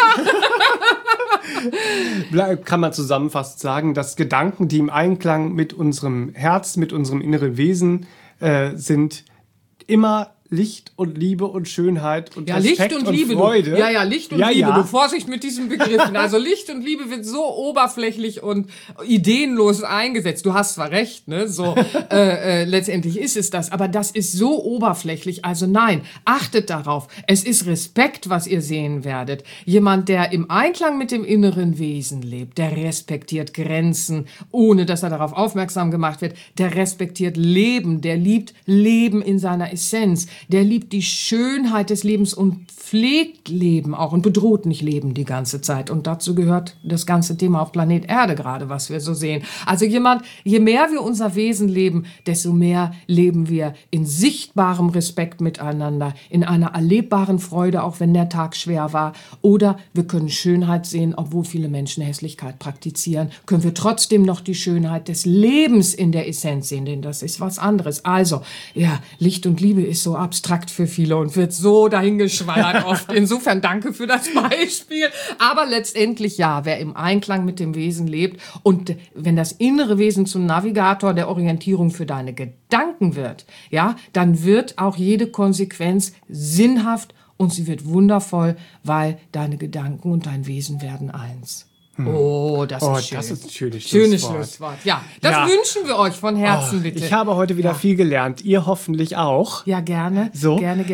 Kann man zusammenfassend sagen, dass Gedanken, die im Einklang mit unserem Herz, mit unserem inneren Wesen sind, immer Licht und Liebe und Schönheit und Respekt Licht und Liebe, Freude. Licht und Liebe. Du, Vorsicht mit diesen Begriffen. Also Licht und Liebe wird so oberflächlich und ideenlos eingesetzt. Du hast zwar recht, ne? So letztendlich ist es das, aber das ist so oberflächlich. Also nein, achtet darauf. Es ist Respekt, was ihr sehen werdet. Jemand, der im Einklang mit dem inneren Wesen lebt, der respektiert Grenzen, ohne dass er darauf aufmerksam gemacht wird. Der respektiert Leben, der liebt Leben in seiner Essenz. Der liebt die Schönheit des Lebens und pflegt Leben auch und bedroht nicht Leben die ganze Zeit. Und dazu gehört das ganze Thema auf Planet Erde gerade, was wir so sehen. Also je mehr wir unser Wesen leben, desto mehr leben wir in sichtbarem Respekt miteinander, in einer erlebbaren Freude, auch wenn der Tag schwer war. Oder wir können Schönheit sehen, obwohl viele Menschen Hässlichkeit praktizieren, können wir trotzdem noch die Schönheit des Lebens in der Essenz sehen, denn das ist was anderes. Also, ja, Licht und Liebe ist so abstrakt für viele und wird so dahingeschwallert oft. Insofern danke für das Beispiel. Aber letztendlich ja, wer im Einklang mit dem Wesen lebt und wenn das innere Wesen zum Navigator der Orientierung für deine Gedanken wird, ja, dann wird auch jede Konsequenz sinnhaft und sie wird wundervoll, weil deine Gedanken und dein Wesen werden eins. Oh, das ist schön. Das ist ein schönes Schlusswort. Ja, das wünschen wir euch von Herzen, bitte. Ich habe heute wieder viel gelernt. Ihr hoffentlich auch. Ja, gerne. So. Gerne.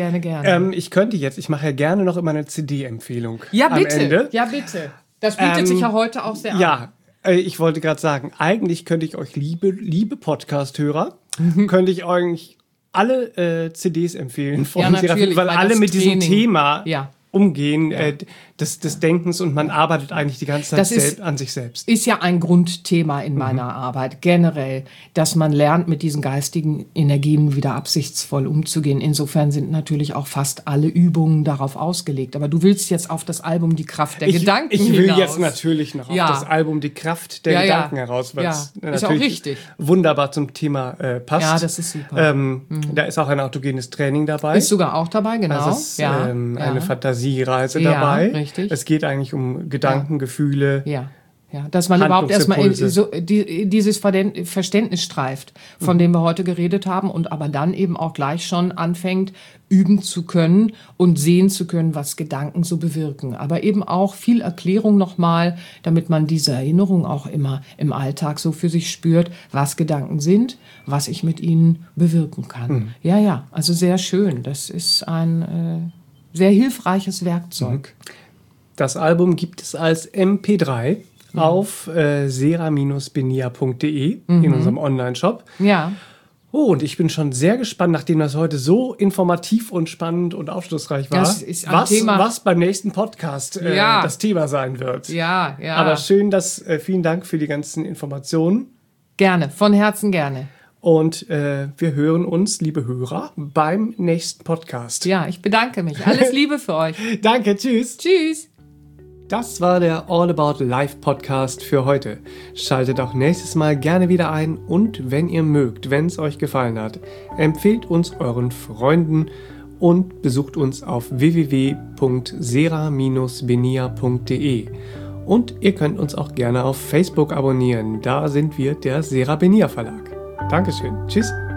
Ich mache ja gerne noch immer eine CD-Empfehlung. Ja, bitte. Am Ende. Ja, bitte. Das bietet sich ja heute auch sehr an. Ja, ich wollte gerade sagen, eigentlich könnte ich euch, liebe Podcast-Hörer, könnte ich euch alle CDs empfehlen von Serafin, weil alle mit diesem Thema umgehen des Denkens und man arbeitet eigentlich die ganze Zeit an sich selbst. Ist ja ein Grundthema in meiner Arbeit generell, dass man lernt, mit diesen geistigen Energien wieder absichtsvoll umzugehen. Insofern sind natürlich auch fast alle Übungen darauf ausgelegt. Aber du willst jetzt auf das Album Die Kraft der Gedanken Ich will hinaus. jetzt natürlich noch auf das Album Die Kraft der Gedanken heraus, weil es ist auch richtig. Wunderbar zum Thema passt. Ja, das ist super. Da ist auch ein autogenes Training dabei. Ist sogar auch dabei, genau. Das ist eine Fantasiereise dabei. Richtig. Es geht eigentlich um Gedanken, Gefühle. Ja, dass man überhaupt erstmal dieses Verständnis streift, von dem wir heute geredet haben und aber dann eben auch gleich schon anfängt, üben zu können und sehen zu können, was Gedanken so bewirken. Aber eben auch viel Erklärung nochmal, damit man diese Erinnerung auch immer im Alltag so für sich spürt, was Gedanken sind, was ich mit ihnen bewirken kann. Ja, also sehr schön. Das ist ein sehr hilfreiches Werkzeug. Das Album gibt es als MP3 auf sera-benia.de in unserem Online-Shop. Ja. Oh, und ich bin schon sehr gespannt, nachdem das heute so informativ und spannend und aufschlussreich war, das ist ein Thema, was beim nächsten Podcast das Thema sein wird. Ja. Aber schön, vielen Dank für die ganzen Informationen. Gerne, von Herzen gerne. Und wir hören uns, liebe Hörer, beim nächsten Podcast. Ja, ich bedanke mich. Alles Liebe für euch. Danke, tschüss. Tschüss. Das war der All About Life Podcast für heute. Schaltet auch nächstes Mal gerne wieder ein und wenn ihr mögt, wenn es euch gefallen hat, empfehlt uns euren Freunden und besucht uns auf www.sera-benia.de. Und ihr könnt uns auch gerne auf Facebook abonnieren. Da sind wir der Sera Benia Verlag. Dankeschön. Tschüss.